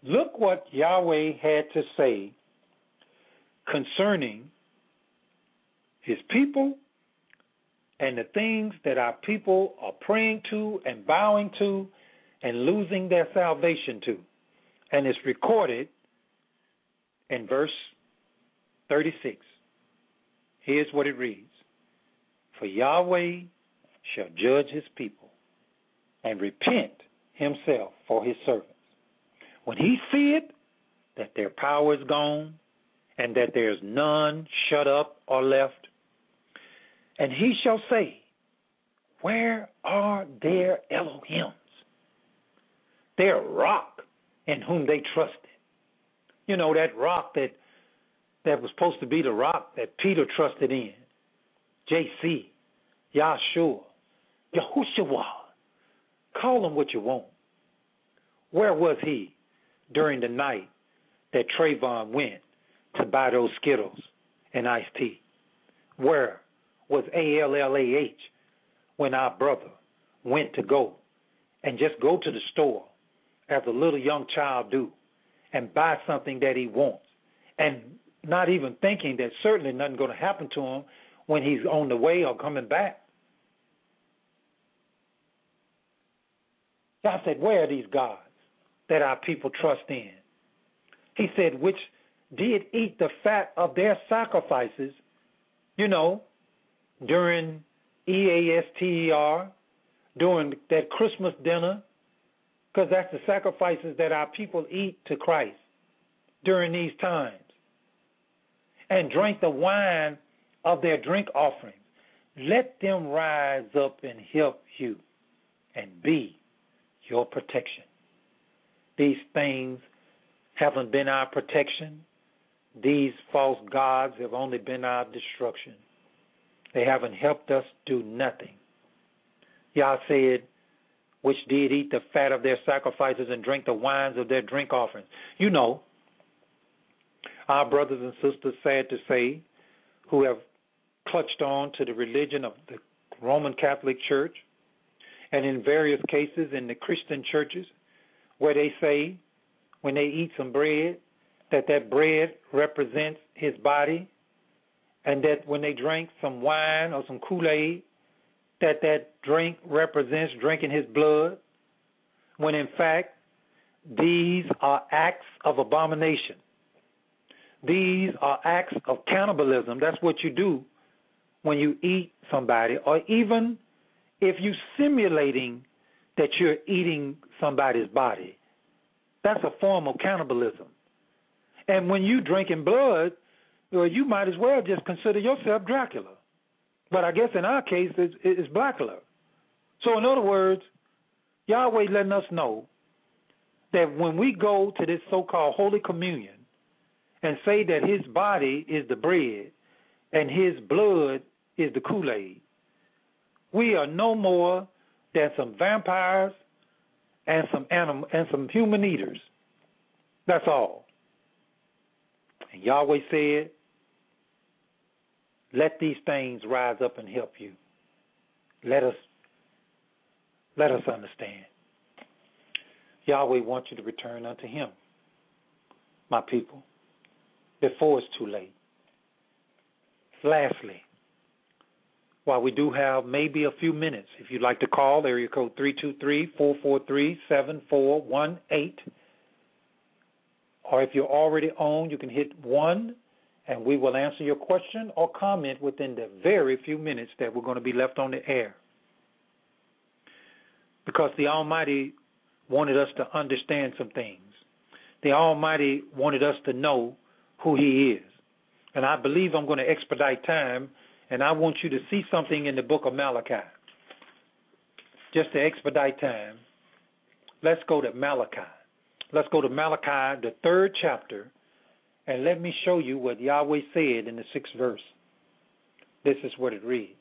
look what Yahweh had to say concerning his people and the things that our people are praying to and bowing to and losing their salvation to. And it's recorded in verse thirty-six. Here's what it reads. For Yahweh shall judge his people and repent himself for his servants. When he seeth that their power is gone and that there is none shut up or left, and he shall say, where are their Elohims, their rock in whom they trusted? You know, that rock that that was supposed to be the rock that Peter trusted in. J C, Yahshua, Yahushua. Call him what you want. Where was he during the night that Trayvon went to buy those Skittles and iced tea? Where was A L L A H when our brother went to go and just go to the store as a little young child do and buy something that he wants and not even thinking that certainly nothing going to happen to him when he's on the way or coming back? God said, where are these gods that our people trust in? He said, which did eat the fat of their sacrifices, you know, during E A S T E R, during that Christmas dinner, because that's the sacrifices that our people eat to Christ during these times, and drank the wine of their drink offerings. Let them rise up and help you and be your protection. These things haven't been our protection. These false gods have only been our destruction. They haven't helped us do nothing. Yah said, which did eat the fat of their sacrifices and drink the wines of their drink offerings. You know, our brothers and sisters, sad to say, who have clutched on to the religion of the Roman Catholic Church, and in various cases in the Christian churches, where they say when they eat some bread, that that bread represents his body, and that when they drink some wine or some Kool-Aid, that that drink represents drinking his blood, when in fact these are acts of abomination. These are acts of cannibalism. That's what you do when you eat somebody, or even if you're simulating that you're eating somebody's body. That's a form of cannibalism. And when you drinking blood, well, you might as well just consider yourself Dracula. But I guess in our case, it's, it's Blackula. So in other words, Yahweh letting us know that when we go to this so-called Holy Communion and say that his body is the bread and his blood is the Kool-Aid, we are no more than some vampires and some anim- and some human eaters. That's all. And Yahweh said, let these things rise up and help you. Let us let us understand. Yahweh wants you to return unto him, my people, before it's too late. Lastly, while we do have maybe a few minutes, if you'd like to call, area code three two three, four four three, seven four one eight. Or if you're already on, you can hit one, and we will answer your question or comment within the very few minutes that we're going to be left on the air. Because the Almighty wanted us to understand some things. The Almighty wanted us to know who he is. And I believe I'm going to expedite time, and I want you to see something in the book of Malachi. Just to expedite time, let's go to Malachi. Let's go to Malachi, the third chapter, and let me show you what Yahweh said in the sixth verse. This is what it reads.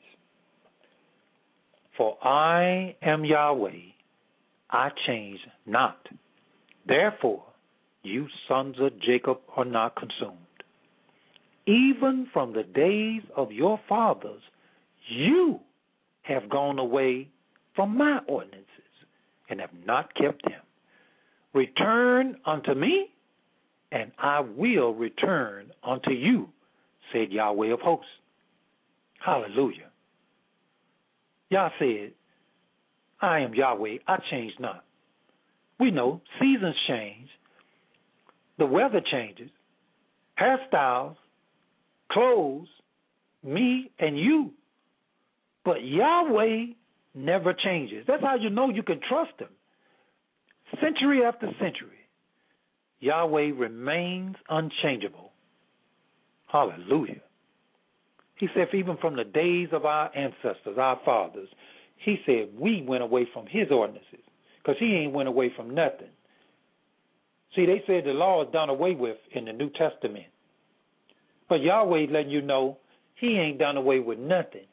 For I am Yahweh, I change not. Therefore, you sons of Jacob are not consumed. Even from the days of your fathers, you have gone away from my ordinances and have not kept them. Return unto me, and I will return unto you, said Yahweh of hosts. Hallelujah. Yah said, I am Yahweh, I change not. We know seasons change, the weather changes, hairstyles, clothes, me and you. But Yahweh never changes. That's how you know you can trust him. Century after century, Yahweh remains unchangeable. Hallelujah. He said, even from the days of our ancestors, our fathers, he said we went away from his ordinances because he ain't went away from nothing. See, they said the law is done away with in the New Testament. But Yahweh letting you know he ain't done away with nothing.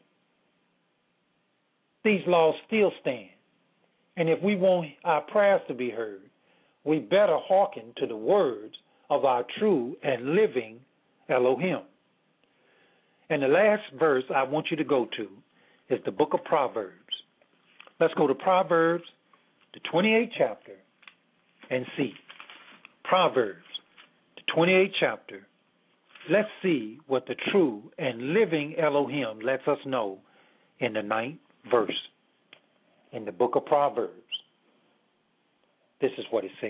These laws still stand. And if we want our prayers to be heard, we better hearken to the words of our true and living Elohim. And the last verse I want you to go to is the book of Proverbs. Let's go to Proverbs, the twenty-eighth chapter, and see. Proverbs, the twenty-eighth chapter. Let's see what the true and living Elohim lets us know in the ninth verse in the book of Proverbs. This is what it says.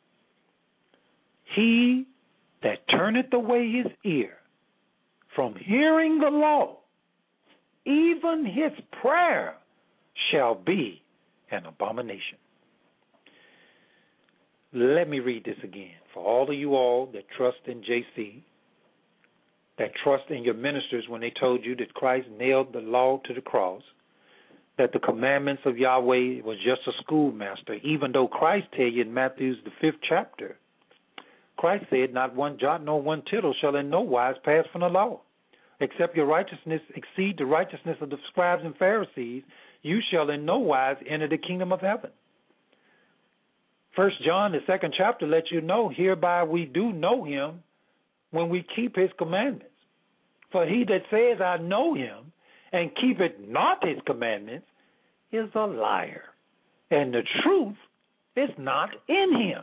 He that turneth away his ear from hearing the law, even his prayer shall be an abomination. Let me read this again. For all of you all that trust in J C, that trust in your ministers when they told you that Christ nailed the law to the cross, that the commandments of Yahweh was just a schoolmaster, even though Christ tell you in Matthew the fifth chapter, Christ said, not one jot nor one tittle shall in no wise pass from the law. Except your righteousness exceed the righteousness of the scribes and Pharisees, you shall in no wise enter the kingdom of heaven. First John, the second chapter, lets you know, hereby we do know him when we keep his commandments. For he that says, I know him, and keepeth not his commandments, is a liar, and the truth is not in him.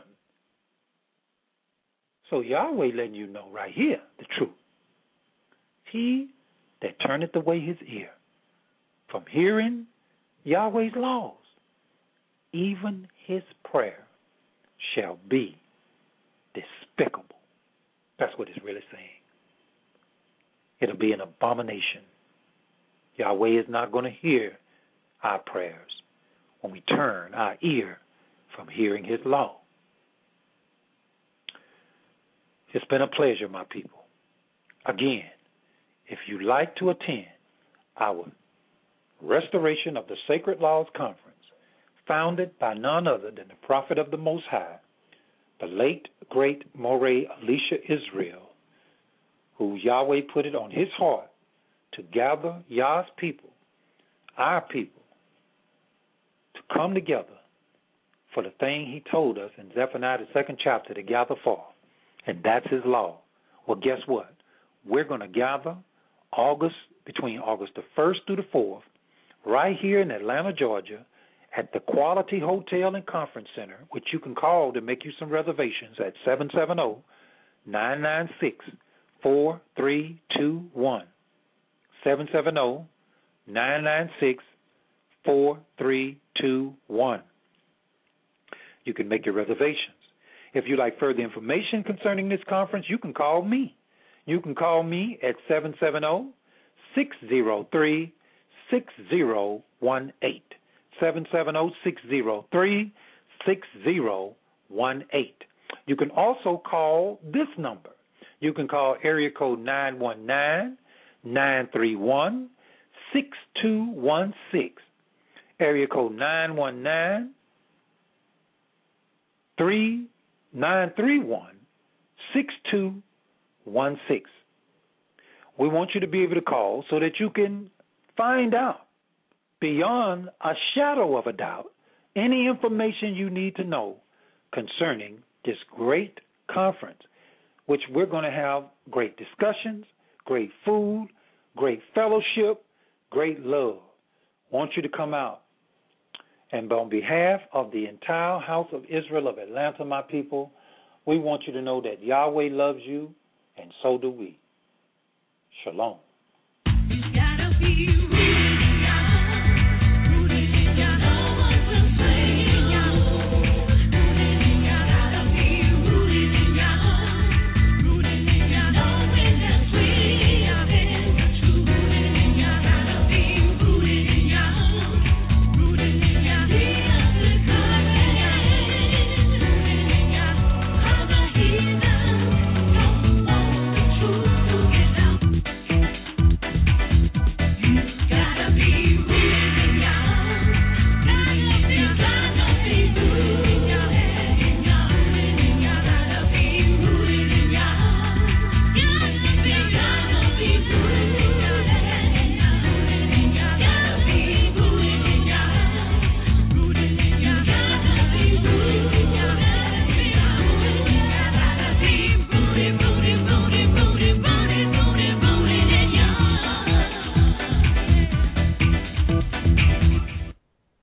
So Yahweh letting you know right here the truth. He that turneth away his ear from hearing Yahweh's laws, even his prayer shall be despicable. That's what it's really saying. It'll be an abomination. Yahweh is not going to hear our prayers when we turn our ear from hearing his law. It's been a pleasure, my people. Again, if you'd like to attend our Restoration of the Sacred Laws Conference, founded by none other than the prophet of the Most High, the late, great Moreh Elisha Israel, who Yahweh put it on his heart to gather Yah's people, our people, to come together for the thing he told us in Zephaniah, the second chapter, to gather for, and that's his law. Well, guess what? We're going to gather August, between August the first through the fourth, right here in Atlanta, Georgia, at the Quality Hotel and Conference Center, which you can call to make you some reservations at seven seven zero, nine nine six, four three two one. seven seven zero, nine nine six, four three two one. You can make your reservations. If you'd like further information concerning this conference, you can call me. You can call me at seven seven zero, six zero three, six zero one eight. seven seven zero, six zero three, six zero one eight. You can also call this number. You can call area code nine one nine, nine three one, six two one six. Area code nine one nine, nine three one, six two one six. We want you to be able to call so that you can find out, beyond a shadow of a doubt, any information you need to know concerning this great conference, which we're going to have great discussions, great food, great fellowship, great love. I want you to come out And on behalf of the entire House of Israel of Atlanta, my people, we want you to know that Yahweh loves you, and so do we. Shalom.